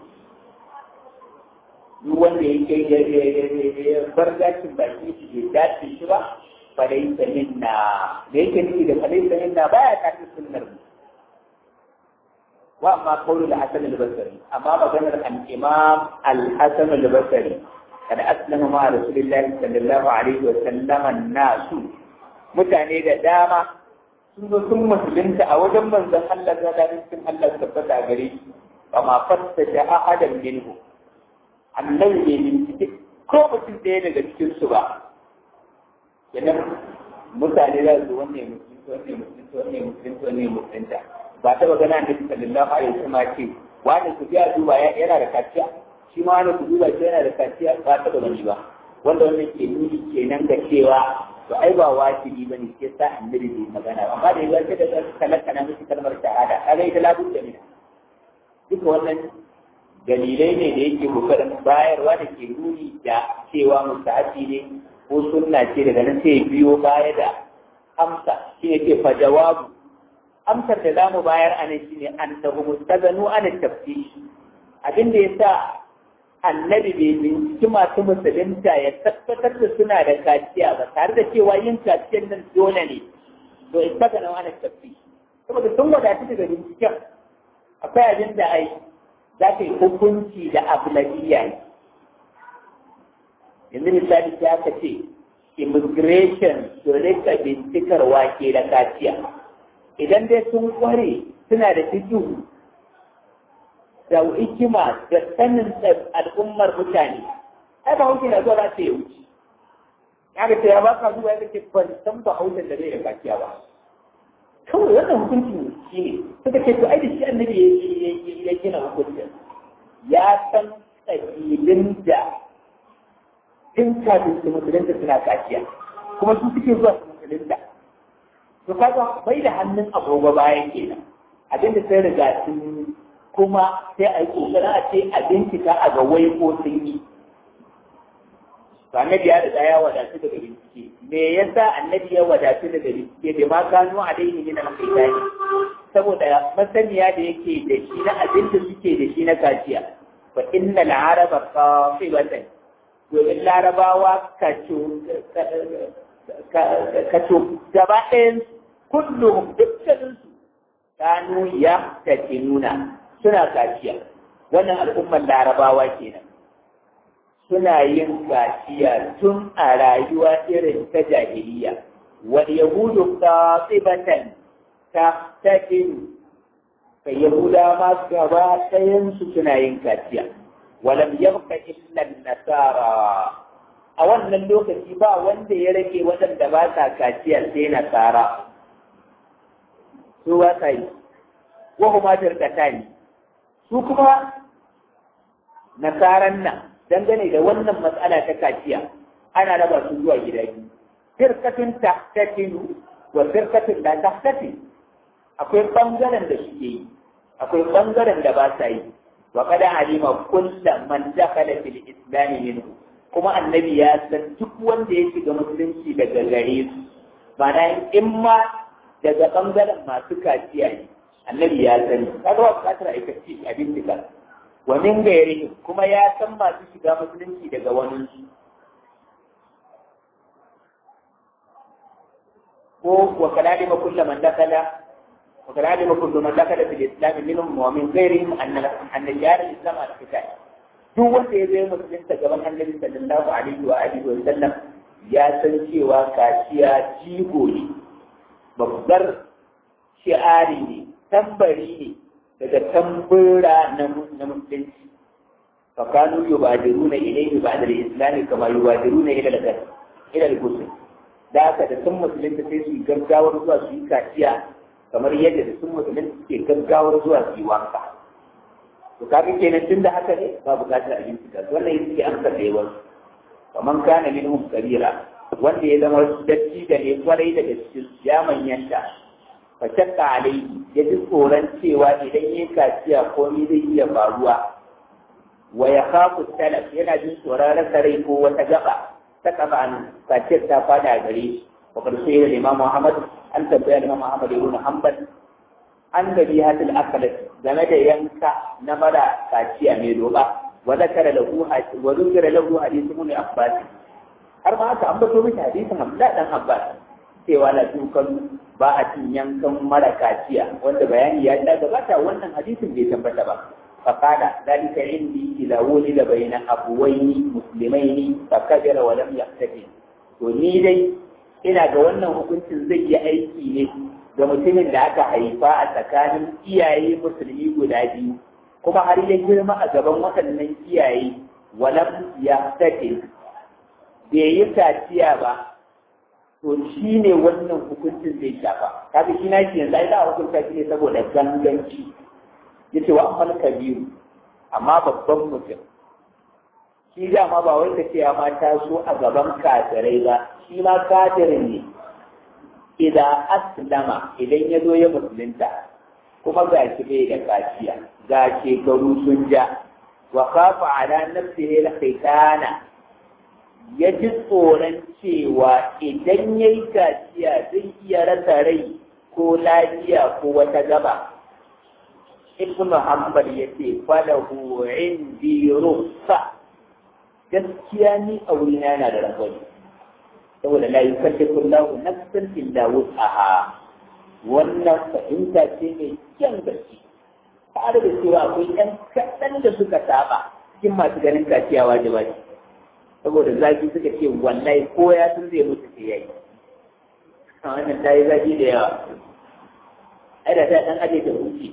duk wanda yake ya bar gashin baki shi bai dace shi ba falaisa minna da yake nufi da falaisa minna baya tafi sunnar mu wa amma qawlu al-Hasan al-Basri amma maganar al-Imam al-Hasan al-Basri kada aslama ma Rasulullahi sallallahu alaihi wa sallam an-nasu mutane da dama sun zo sun musulunta a wajen manzon Allah da dalilin Allah tabbata gare shi ba ma fatta da ahadan minhu annabi ne bincike ko mutum ɗaya daga cikin su ba idan mutane za su wanne musulunta wanne musulunta wanne musulunta wanne musulunta ba ta magana da sallallahu alaihi wasallam ce wani ku biya duba yana da kaciya shi ma wani ku duba shi yana da kaciya ba ta gani ba wanda wannan ke nuni kenan ga cewa to ai ba wajibi bane sai sa annabi bai magana amma da yawa sai da kalaka na miki kalmar shahada kaga ita labu da mina duka wannan dalilai ne da yake kokarin bayarwa da ke nuni da cewa musta'abi ne ko sunna ce daga nan sai biyo baya da amsa shi ne ke fa jawabu amsar da za mu bayar a nan shi ne an tabu mustazanu an tafsir abin da ya sa annabi bai binciki masu musulunta ya tabbatar da suna da kaciya ba tare da cewa yin kaciyar nan dole ne to istazanu an tafsir saboda sun wadatu daga binciken akwai abin da ai za ka yi hukunci da abladiyya ne yanzu misali sai aka ce immigration su rika bincikar wake da kaciya idan dai sun kware suna da fikihu da hikima da sanin al'ummar mutane ai ba hauke na zuwa za ta yi wuce ya ga ya ba ka zuwa ya ce ban san ba hauken da zai da kaciya ba kawai wannan hukuncin shi ne suka ce to ai da shi annabi ya gina hukuncin ya san ƙabilun da tun kafin su musulunta suna kaciya kuma su suke zuwa su musulunta to kaga bai da hannun agogo bayan kenan abinda sai riga sun kuma sai a yi kokarin a ce a bincika a ga wai ko sun yi to annabi ya riga ya wadatu daga bincike me yasa annabi ya wadatu daga bincike da ma gano a daini min al-qaitani saboda masaniya da yake da shi na abin da suke da shi na kaciya fa innal araba qasibatan domin larabawa kaco kaco gaba ɗayan kullum dukkaninsu kanu ya take nuna suna kaciya wannan al'ummar larabawa kenan suna yin kaciya tun a rayuwa irin ta jahiliya wal yahudu qasibatan ta takiru kai yahuda ma gaba ɗayan su suna yin kaciya walam yabqa illa nasara a wannan lokaci ba wanda ya rage waɗanda ba sa kaciya sai nasara su ba sa yi wa kuma firkatani su kuma nasaran nan dangane da wannan matsala ta kaciya ana raba su zuwa gida biyu firkatun tahtatinu wa firkatun la tahtatin akwai bangaren da suke yi akwai bangaren da ba sa yi wa kada alima kullu man dakhala fil islam minhu kuma annabi ya san duk wanda ya shiga musulunci daga gare su ma'ana in ma daga bangaren masu kaciya ne annabi ya sani kaga wa bukatar aikaci a bincika wa min gairi kuma ya san masu shiga musulunci daga wani su ko wa kada alima kullu man dakhala وقد علم كل من دخل في الاسلام منهم ومن غيرهم ان ان جار الاسلام على القتال duk wanda ya zai musulunta gaban annabi sallallahu alaihi wa alihi wa sallam ya san cewa kaciya jigo ne babbar shi'ari ne tambari ne daga tambura na musulunci fa kanu yubadiruna ilayhi ba'da al-islam kama yubadiruna ila al-ghusl ila al-ghusl da aka da sun musulunta sai su gaggawar zuwa su yi kaciya kamar yadda da sun musulun suke gaggawar zuwa su yi wanka. To kafin kenan tun da haka ne ba bukatar abinci da wannan yake suke amsa da yawan. Kaman kana minhum kabira wanda ya zama datti da ne kwarai daga cikin ya manyanta. Fa shakka alaihi ya ji tsoron cewa idan ya kaciya komai zai iya faruwa. Wa ya khafu talaf yana jin tsoron rasa rai ko wata gaba ta kafa an kaciyar ta fada gare shi. وقد سئل الإمام محمد أن تبين الإمام محمد بن حنبل عن ذبيحة الأكلة زمد ينكا نمرا كاتيا ميلوبا وذكر له وذكر له حديث ابن عباس har ma aka ambato miki hadisin Abdullah dan Abbas cewa la dukan ba a cin yankan mara kaciya wanda bayani ya da gabata wannan hadisin bai tabbata ba faqala dalika indi ila wulida bayna abuwaini muslimaini fakabira wa lam yaqtafi to ni dai ina ga wannan hukuncin zai yi aiki ne ga mutumin da aka haifa a tsakanin iyaye musulmi guda biyu kuma har ya girma a gaban waɗannan iyaye walam ya take bai yi kaciya ba to shi ne wannan hukuncin zai shafa kaga shi na shi yanzu ai za a hukunta shi ne saboda ganganci yace wa amal kabiru amma babban mutum shi dama ba wai ka ce ya ma taso a gaban kafirai ba shi ma kafirin ne idan aslama idan ya zo ya musulunta kuma ga shi bai da kaciya ga shekaru sun ja wa kafa ala nafsihi al-khitana ya ji tsoron cewa idan ya yi kaciya zai iya rasa rai ko lafiya ko wata gaba ibnu hanbal yace falahu indi rukhsa gaskiya ni a wurina yana da rangwani saboda la yukallifu Allahu nafsan illa wus'aha wannan fahimta ce mai kyan gaske tare da cewa akwai ɗan kaɗan da suka saba cikin masu ganin kaciya wajiba ce saboda zafi suka ce wallahi ko ya sun zai mutu sai yayi wannan ta yi zafi da yawa ai da ta ɗan aje ta huce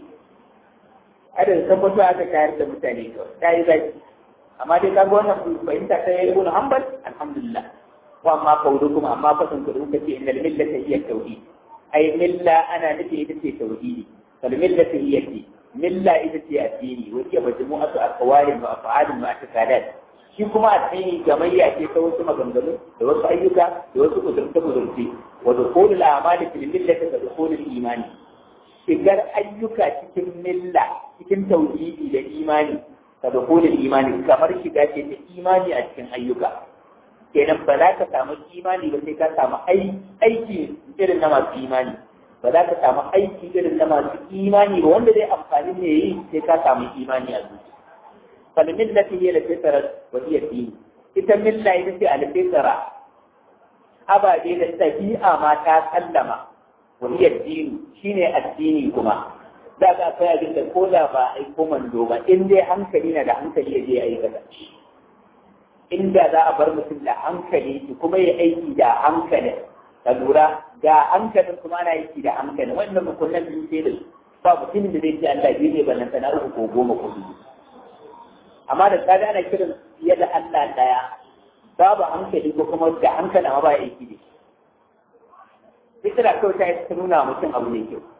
ai da tabbatar aka kayar da mutane kawai ta yi zafi amma dai kaga wannan fahimta ta yi ibn hanbal alhamdulillah wa amma qawlukum amma fasan ku duka ce innal millata hiya tauhid ai milla ana nufi ita ce tauhidi kal millata hiya ce milla ita ce addini wa hiya majmu'atu aqwalin wa af'alin wa i'tiqadat shi kuma addini gamayya ce ta wasu maganganu da wasu ayyuka da wasu kudurta kudurti wa dukhulul a'mali fil millati ka dukhulul imani shigar ayyuka cikin milla cikin tauhidi da imani ka dukhulul imani kamar shiga ce ta imani a cikin ayyuka kenan ba za ka samu imani ba sai ka samu aiki irin na masu imani ba za ka samu aiki irin na masu imani ba wanda zai amfani ne yi sai ka samu imani a zuci falmin da fiye da fitara wa iya dini ita milla ita ce alfitara ababe da tabi'a ma ta sallama wa iya dini shine addini kuma za ka akwai abin da ko da ba a aiko mando ba in dai hankali na da hankali ya je ya aikata inda za a bar mutum da hankali kuma ya aiki da hankali ka lura ga hankalin kuma ana aiki da hankali wannan mukullin biyu sai da ba mutumin da zai ce Allah biyu ne balanta na uku ko goma ko biyu amma da kaga ana kiran fiye da Allah daya babu hankali ko kuma da hankali amma ba aiki da shi fitira kawai ta nuna mutum abu ne kyau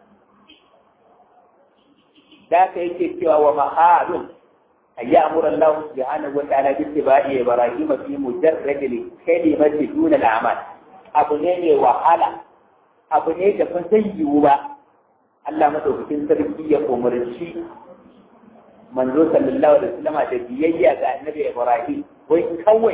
da ka yake cewa wa mahalun an yi amuran Allah subhanahu wa ta'ala bi tibai Ibrahim fi mujarrad kalimati duna al-amal abu ne mai wahala abu ne da ba zai yiwu ba Allah madaukakin sarki ya umarci manzo sallallahu alaihi wasallam da biyayya ga annabi Ibrahim wai kawai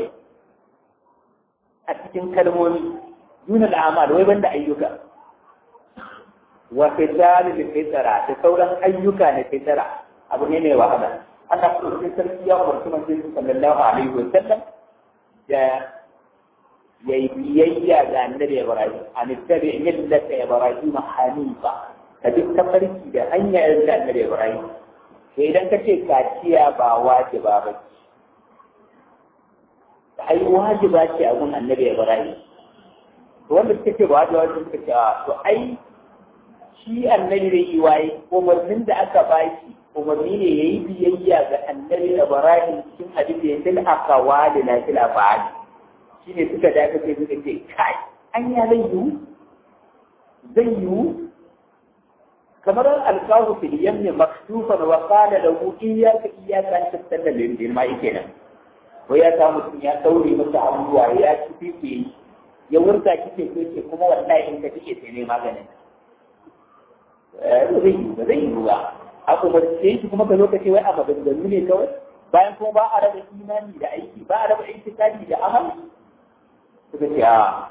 a cikin kalmomi duna al-amal wai banda ayyuka wa fitali da fitara da sauran ayyuka na fitara abu ne mai wahala Allah ko sai sarki ya umarci manzo sallallahu alaihi wa sallam da yayi biyayya ga annabi Ibrahim an tabi millata Ibrahim hanifa ka duk tafarki da hanyar da annabi Ibrahim to idan ka ce kaciya ba wajiba ba ai wajiba ce a gun annabi Ibrahim to wanda suka ce ba wajiba suka ce to ai shi annabi da yi waye umarnin da aka ba shi umarni ne ya yi biyayya ga annabi Ibrahim cikin abin da ya fil aqwali la fil af'al shi ne suka dace sai suka ce kai an ya zai yiwu zai yiwu kamar alqahu fil yamni maktufan wa qala lahu iyyaka iyyaka an tattalla lil mai kenan wai ya samu mutum ya daure masa abubuwa ya ci fife ya wurta kike ko ce kuma wallahi in ka kike sai ne maganin zai yi ba zai yi ba a umarce shi kuma ka zo ka ce wai a maganganu ne kawai bayan kuma ba a raba imani da aiki ba a raba intikali da amal suka ce a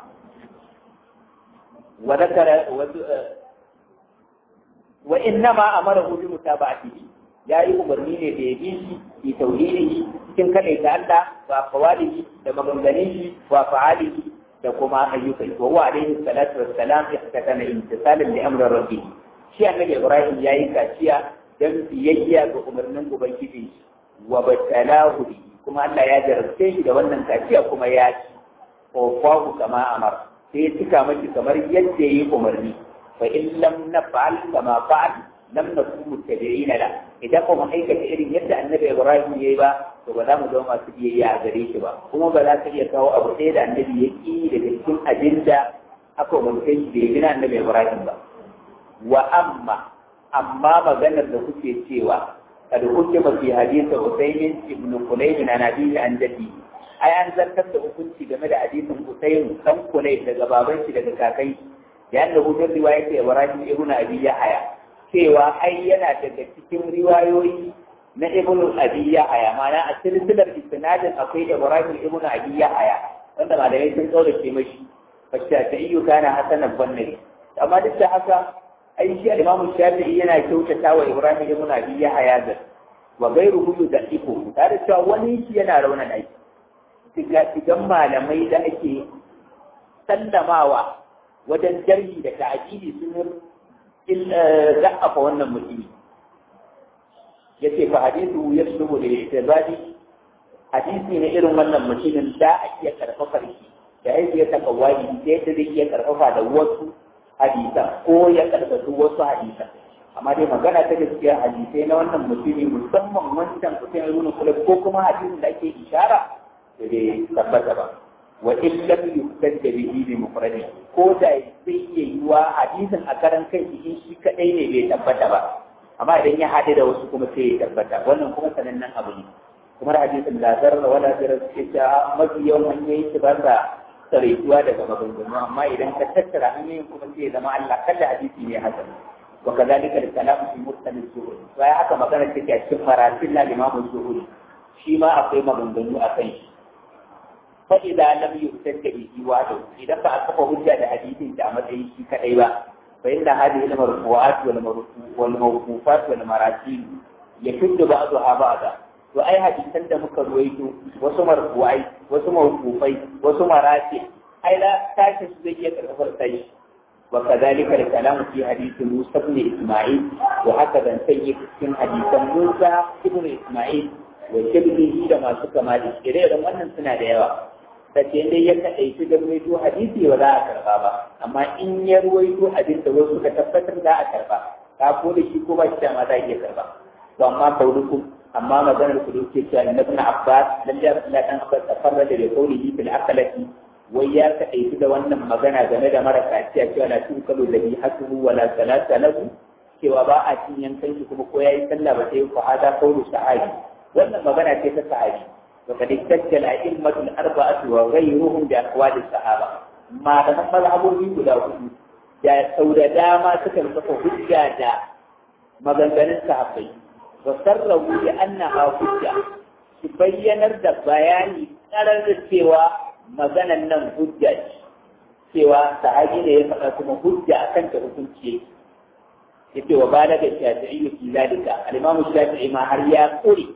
wa zakara wasu wa innama amara hu bi mutaba'atihi yayi umarni ne da ya bi shi bi tauhidi cikin kadai ta Allah wa qawalihi da maganganun shi wa fa'alihi da kuma ayyukai wa huwa alaihi salatu wassalam ihtatana imtisalan li amri rabbih shi annabi Ibrahim yayi kaciya dan biyayya ga umarnin ubangiji wa batalahu bi kuma Allah ya jarabce shi da wannan kaciya kuma ya ci ko fahu kama amar sai ya cika miki kamar yadda yayi umarni fa in lam naf'al kama fa'al lam nakun muttabi'ina la idan kuma aikata irin yadda annabi Ibrahim yayi ba to ba za mu zama masu biyayya a gare shi ba kuma ba za ka iya kawo abu ɗaya da annabi ya ƙi daga cikin abinda aka umarce shi da ya gina annabi Ibrahim ba wa amma amma maganar da kuke cewa kad hukima fi hadith Usaymin ibn Kulayb an Nabi an Jadi ai an zartar da hukunci game da hadisin Usaym dan Kulayb daga baban shi daga kakai da yanda hujjar riwayat Ibrahim ibn Abi Yahya cewa ai yana daga cikin riwayoyi na ibn Abi Yahya mana a silsilar isnadin akwai Ibrahim ibn Abi Yahya wanda malamai sun kaurace mashi fasha ta iyo kana hasanan banne amma duk da haka ai shi Imam Shafi'i yana kyautata wa Ibrahim ibn Abi Yahya da wa gairuhu da iko tare cewa wani shi yana rauna da shi idan malamai da ake sallamawa wajen jarhi da ta'kidi sun za'afa wannan mutumi yace fa hadithu yasluhu lil i'tibadi hadisi ne irin wannan mutumin da a iya karfafa shi da yake ya takawali sai da zai iya karfafa da wasu hadisa ko ya karfafa wasu hadisa amma dai magana ta gaskiya hadisai na wannan mutumi musamman wancan kusan ibn Kulayb ko kuma hadisin da ake ishara da dai tabbata ba wa in lam yustajab bihi bi mufradi ko da sai iya yiwa hadisin a karan kai shi shi kadai ne bai tabbata ba amma idan ya hade da wasu kuma sai ya tabbata wannan kuma sanannen abu ne kuma hadisin da zarra wala zarra ce ta mafi yawan hanyoyi su ba sa tsaretuwa daga maganganu amma idan ka tattara hanyoyin kuma sai ya zama Allah kalla hadisi ne hasan wa kadhalika al-kalam fi mursal az-zuhri sai aka magana take a cikin marasil na Imam az-Zuhri shi ma akwai maganganu a kan shi fa idza lam yustajab bihi wa idan ba a kafa hujja da hadisin da a matsayin shi kadai ba fa inna hadhihi al-marfu'at wal mawqufat wal maratil yashuddu ba'daha ba'da to ai hadisan da muka ruwaito wasu marfu'ai wasu mawqufai wasu maratil ai la tashi su zai iya karfar sai wa kadhalika al-kalamu fi hadith Musa ibn Isma'il wa haka dan sai cikin hadisan Musa ibn Isma'il wa shibhihi da masu kama da ire da wannan suna da yawa sace dai ya kadaici da ruwaito hadisi ba za a karba ba amma in ya ruwaito hadisi da wasu ka tabbatar za a karba ka ko da shi ko ba shi da ma za a iya karba to amma kaulukum amma maganar ku dauke cewa ibn Abbas lalle Allah dan Abbas tafarrada da qawlihi bil aqlati wai ya kadaici da wannan magana game da mara kaciya cewa la tukalu da bi hasuhu wala salata lahu cewa ba a cin yankan shi kuma ko yayi sallah ba sai ku hada qawlu sahabi wannan magana ce ta sahabi وقد احتج الأئمة الأربعة وغيرهم بأقوال الصحابة ما تنقل مذهبهم guda hudu da sau da dama suka kafa hujja da maganganun sahabbai wa sarrahu bi annaha hujja su bayyanar da bayani karar da cewa maganan nan hujja ce cewa sahabi ne ya faɗa kuma hujja akan ta hukunci yace wa balaga shafi'i fi zalika al-imam shafi'i ma har ya kure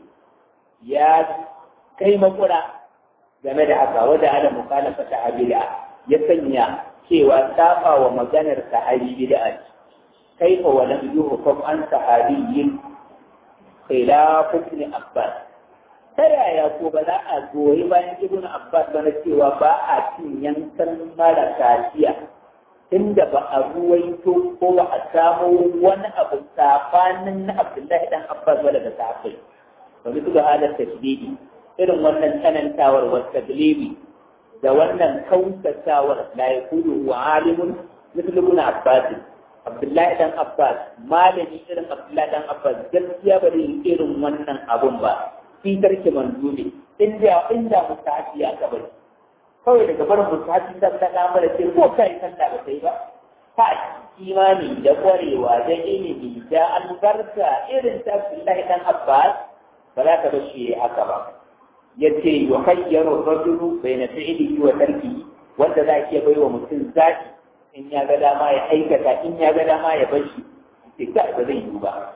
ya kai makura game da haka wadda ana mukhalafa ta bid'a ya sanya cewa saba wa maganar sahabi bid'a kaifa wa lam yuhfam an sahabiyyin khilaf ibn Abbas ta yaya ko ba za a goyi bayan ibn Abbas ba na cewa ba a cin yankan mara kaciya inda ba a ruwaito ko ba a samu wani abu sabanin na Abdullahi dan Abbas ba daga sahabbai ba su ga halar tasbihi irin wannan tsanantawar wata galibi da wannan kautatawar la ya kudu wa alimun musulun abbas abdullahi dan abbas malami irin abdullahi dan abbas gaskiya ba zai irin wannan abun ba fi tarki manzumi inda inda mutaci ya gaba kawai daga barin mutaci da ta kama da ce ko kai sallah ba sai ba ta imani da kwarewa da ilimi da albarka irin ta abdullahi dan abbas ba za ka bar shi haka ba yace yukhayyaru ar-rajulu bayna fi'lihi wa tarkihi wanda za iya baiwa mutum zaki in ya ga dama ya aikata in ya ga dama ya bar shi yace ka ba zai yi ba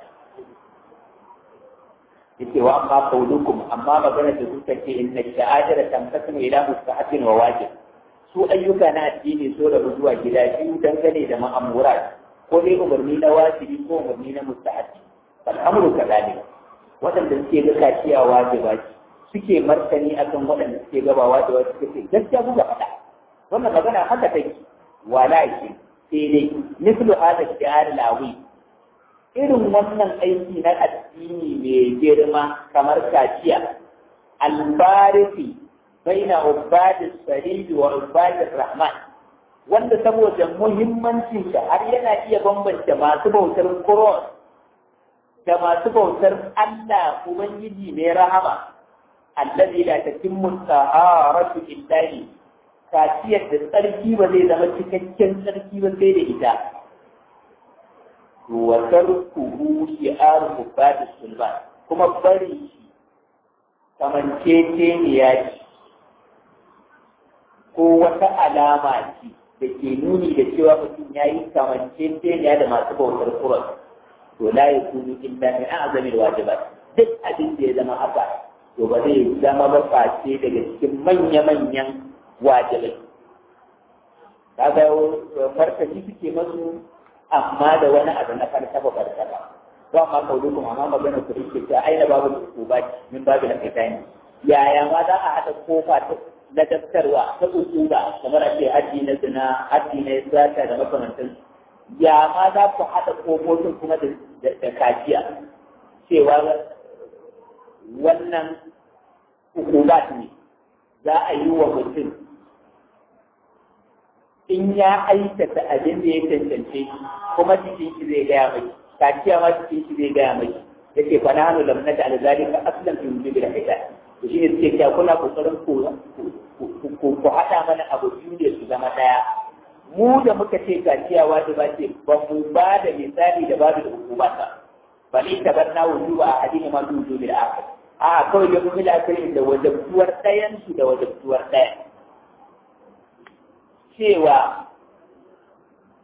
yace wa amma qawlukum amma magana da su take inna sha'ajara tamtasimu ila mustahabin wa wajib su ayyuka na addini so da zuwa gida biyu dangane da ma'amurat ko dai umarni na wajibi ko umarni na mustahabi fal amru kadalik wadanda suke ga kaciya wajiba ce suke martani akan waɗanda suke gabawa da wasu suke gaskiya buga faɗa wannan magana haka take walakin sai dai mislu hada shi'ar lawi irin wannan aiki na addini mai girma kamar kaciya albarisi baina ubadis sarid wa ubadis rahman wanda saboda muhimmancin shi har yana iya bambanta masu bautar cross da masu bautar Allah ubangiji mai rahama الذي لا تتم الطهارة إلا كاتية التركي وزي زمان تكتشن تركي وزي لإذا وتركه شعار مباد السلمان كما بري كمن كيتين ياجي قوة علامات da ke nuni da cewa mutum ya yi kamanceceniya da masu bautar kuros to la ya kunu illa min a'zamil wajibat duk abin da ya zama haka to ba zai zama ba face daga cikin manya-manyan wajibai. Kaga farkaci suke masu amma da wani abu na farkafa farkafa. To amma kaulu kuma amma magana ku rike ta aina babu ukuba min babu na kaitani. Yaya ma za a haɗa kofa ta na daftarwa ta ukuba kamar a ce haddi na zina, haddi na sata da makamantan. Ya ma za ku haɗa kofofin kuma da kaciya cewa wannan hukumat ne za a yi wa mutum in ya aikata abin da ya cancance kuma cikin shi zai gaya mai kaciya ma cikin shi zai gaya mai yake fa nahnu lam naj'al zalika aslan fi wujubi al-hijab to shine suke cewa kuna kokarin ku ku hada mana abu biyu da su zama daya mu da muka ce kaciya wajiba ce ba mu ba da misali da babu da hukumat ba bal tabanna wujuba ahadihima bi wujubi al-akhar a kawai da kuma lafiyar da wajabtuwar ɗayansu da wajabtuwar ɗaya cewa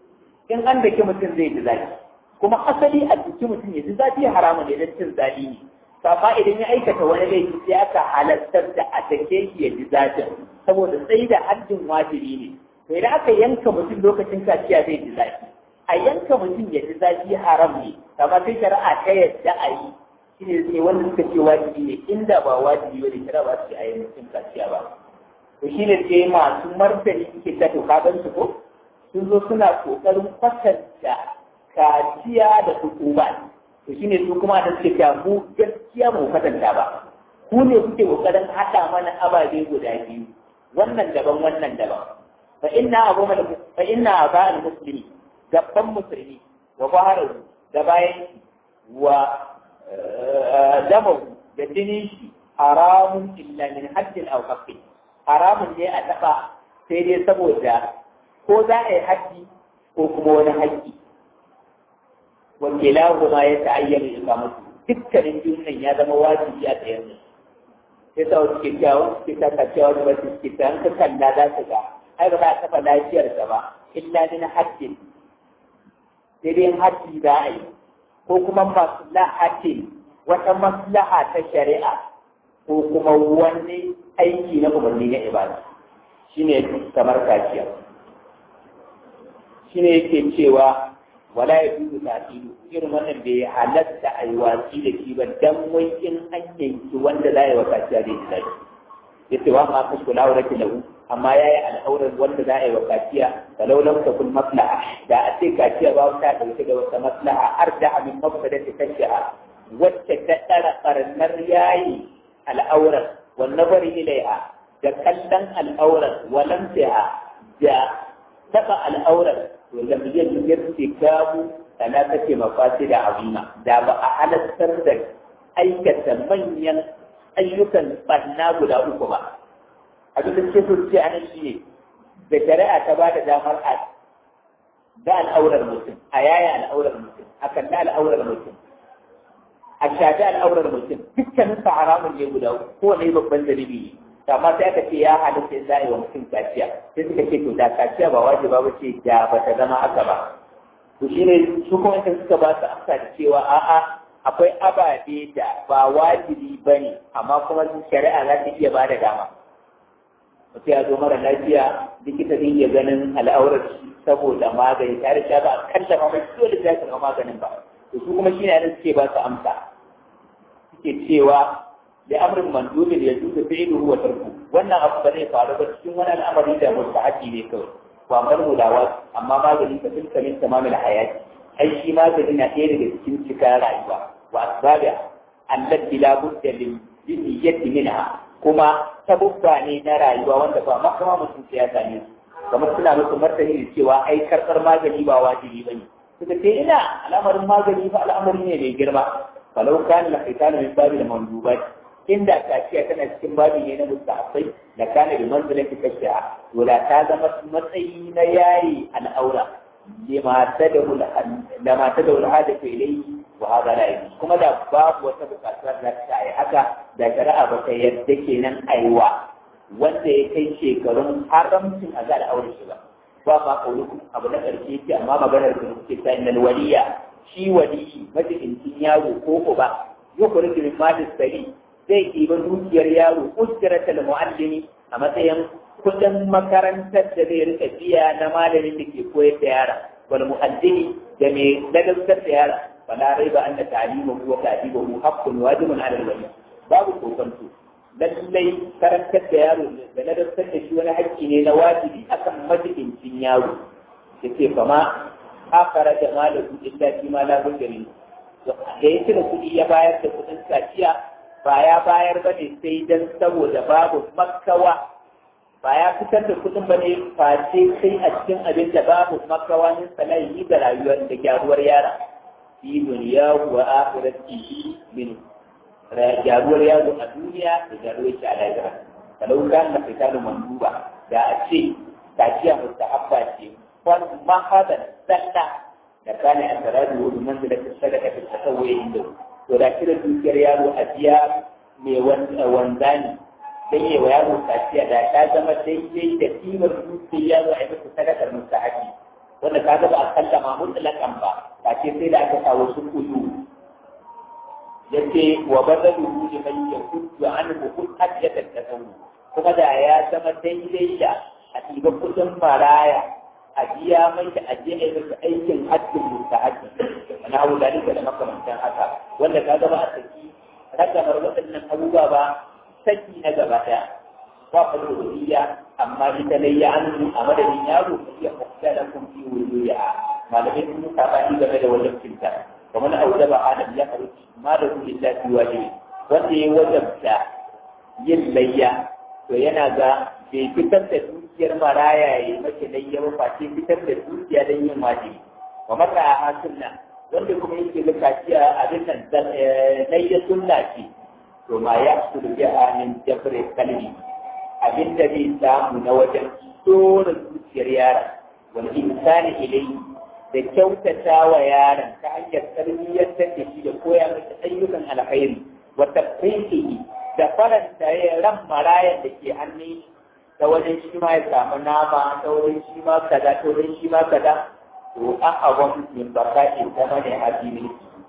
in an dake mutum zai ji zafi kuma asali a jikin mutum ya ji zafi haramun ne don cin zafi ne amma idan ya aikata wani laifi sai aka halartar da a dake shi ya ji zafin saboda sai da haddin wajibi ne to idan aka yanka mutum lokacin kaciya zai ji zafi a yanka mutum ya ji zafi haram ne amma sai shari'a ta yadda a yi shi ne sai wanda suka ce wajibi ne inda ba wajibi ne shari'a ba su yi a yi mutum kaciya ba to shi ne sai masu martani suke ta to kagan su ko sun zo suna kokarin kwatanta kaciya da hukuma to shine su kuma da suke ta mu gaskiya mu kwatanta ba ku ne kuke kokarin hada mana ababe guda biyu wannan daban wannan daban fa inna abu mal fa inna aba al muslimi gaban musulmi wa baharu da bayan wa damu da jini shi haramun illa min haddin aw haqqi haramun ne a taba sai dai saboda ko za a yi haddi ko kuma wani haƙƙi wakilahuma ya ta'ayyana iqamatu dukkanin junan ya zama wajibi a tsayen sai sa wasu kyakkyawan suke ta kaccewa da wasu suke ta hanka kalla za su ga ai ba za a taɓa lafiyarsa ba illa min haddin sai dai haddi za a yi ko kuma maslahatin wata maslaha ta shari'a ko kuma wani aiki na umarni na ibada shine kamar kaciya shine yake cewa wala ya dudu tafilu irin wannan bai halatta a yi watsi da shi ba dan wai in an yanki wanda za a yi wa kaciya da shi ya ce wa ma kasu la'aurar ki lahu amma ya yi al'aurar wanda za a yi wa kaciya da laulan ta kun maslaha da a ce kaciya ba ta ɗauke da wata maslaha har da amin mafsada ta kashe a wacce ta ɗara ɓarnar yayi al'aurar wannan bari ilaiha da kallon al'aurar walamta da taɓa al'aurar to lam yajid irtikabu talatati mafasida azima da ba a halattar da aikata manyan ayyukan barna guda uku ba abin da ke so ce anan shine da shari'a ta ba da damar a da al'aurar mutum a yaya al'aurar mutum a kalla al'aurar mutum a shafi al'aurar mutum dukkanin sa haramun ne guda uku ko ne babban dalili ne amma sai aka ce ya halitta za a yi wa mutum kaciya sai suka ce to da kaciya ba wajiba ba ce da ba ta zama haka ba to shi ne su kuma in suka ba su amsa da cewa a'a akwai ababe da ba wajibi ba ne amma kuma shari'a za ta iya ba da dama mutum ya zo mara lafiya likita zai iya ganin al'aurar shi saboda magani tare da ba a kalla ma mai dole za ka maganin ba to su kuma shi ne suke ba su amsa suke cewa da amrin mandubin ya duka fi'luhu wa tarku wannan abu ba zai faru ba cikin wani al'amari da mustahabi ne kawai wa amal mulawa amma magani ka tilka min tamamil hayati ai shi magani na ɗaya daga cikin cika rayuwa wa asbabi allati la budda lil niyyati minha kuma sabubba ne na rayuwa wanda ba makama mutum sai ya same su kamar suna musu martani da cewa ai karɓar magani ba wajibi bane suka ce ina al'amarin magani fa al'amari ne mai girma falau kana al-khitanu min babil mandubat inda kaciya tana cikin babi ne na mustahafai da kana da manzilin ta kashiya to da ta zama matsayi na yayi al'aura lima ta da da mata da ulhada ke ilai wa hada la kuma da babu wata bukatar da ta yi haka da shari'a ba ta yadda kenan aiwa wanda ya kai shekarun haramcin a ga al'aurar shi ba ba ma kaulukum abu na karshe ce amma maganar da kuke ta innal waliya shi wali majidincin yaro ko uba yukhruju min madis sari zai ɗiba dukiyar yaro ujratal mu'allimi a matsayin kudin makarantar da zai rika biya na malamin da ke koyar da yara wal mu'allimi da mai ladabtar da yara fala raiba anna ta'limuhu wa ta'dibuhu haqqun wajibun 'ala al-wali babu kokonto lallai karantar da yaro da ladabtar da shi wani haƙƙi ne na wajibi akan majibincin yaro yace fama akara da malaku illa fi ma la bujri da ya cire kuɗi ya bayar da kuɗin kaciya ba ya bayar ba ne sai don saboda babu makawa ba ya fitar da kudin ba ne face sai a cikin abin da babu makawa ne salayi da rayuwar da gyaruwar yara fi duniya wa akhirati min gyaruwar yaro a duniya da gyaruwar shi a lahira kalau kan da fitalu manduba da a ce kaciya mustahabba ce wan mahadan sanna da kana an taradu wa manzilatu sadaka fi tasawwi inda to da kira dukiyar yaro a biya mai wanzani don yi wa yaro kaciya da ta zama daidai da kimar dukiyar yaro a bisa sadakar mustahabi wanda ka ba a kallama mutlakan ba ba ce sai da aka sa wasu kudu yace wa badalu liman yakuddu anhu qad yatakawu kuma da ya zama daidai da a ɗiba kudin maraya a biya mai da ajiye da aikin haddin mustahabi wani abu da nika da makamantan haka wanda ka gaba a saki ragamar waɗannan abubuwa ba saki na gaba ɗaya ba farko amma ita dai ya hannu a madadin yaro ka iya kwafta da kun fi wujuya malamai sun yi sabani game da wajen cinta kamar aure ba adam ya faru ma da kuma lillahi wajibi wanda ya wajabta yin layya to yana ga bai fitar da dukiyar maraya ya yi mace layya ba face fitar da dukiya don yin wajibi wa mata a sunna wanda kuma yake ga kaciya abin nan layya sunna ce to ma ya su da amin jabrin kalmi abin da zai samu na wajen tsoron zuciyar yaron wani insani ilai da kyautata wa yaron ta hanyar tarbiyyar da shi da koya masa ayyukan alkhairi wa tafriqihi da faranta ran marayan da ke hannu ta wajen shi ma ya samu nama ta wajen shi ma kaza ta wajen shi ma kaza to an abon min bakain ta mane hadini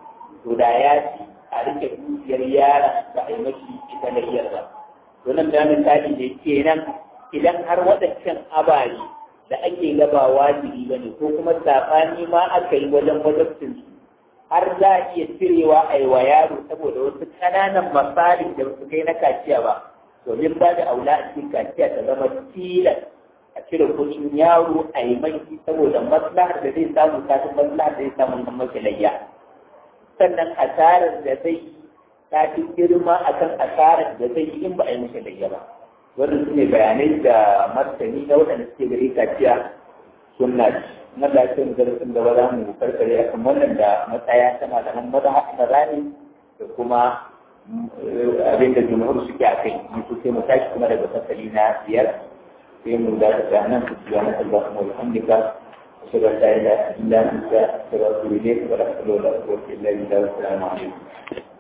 to da ya ci a rike dukiyar yaron da a yi mashi ita da iyar ba wannan da misali ne kenan idan har waɗancan abari da ake gaba wajibi bane ko kuma sabani ma aka yi wajen wajibcin su har za a iya cirewa a yi wa yaro saboda wasu ƙananan masalin da su kai na kaciya ba domin ba da aula a cikin kaciya ta zama tilas a cire kuɗin yaro a yi mai saboda maslahar da zai samu kafin maslahar da zai samu na makilayya sannan asarar da zai ta fi girma a kan asarar da zai yi in ba a yi mashi da ba wannan su ne bayanai da martani na waɗanda suke gari kaciya sunna na lafiyar darasin da ba za mu karkare a kan wannan da matsaya ta malaman maza ne da kuma abin da jumhur suke a kai mu sai mu tashi kuma daga fasali na biyar sai mu da ta nan su ciya na Allah kuma alhamdulillah أشهد أن لا إله إلا أنت أستغفرك وأتوب إليك ولا حول ولا قوة إلا بالله والسلام عليكم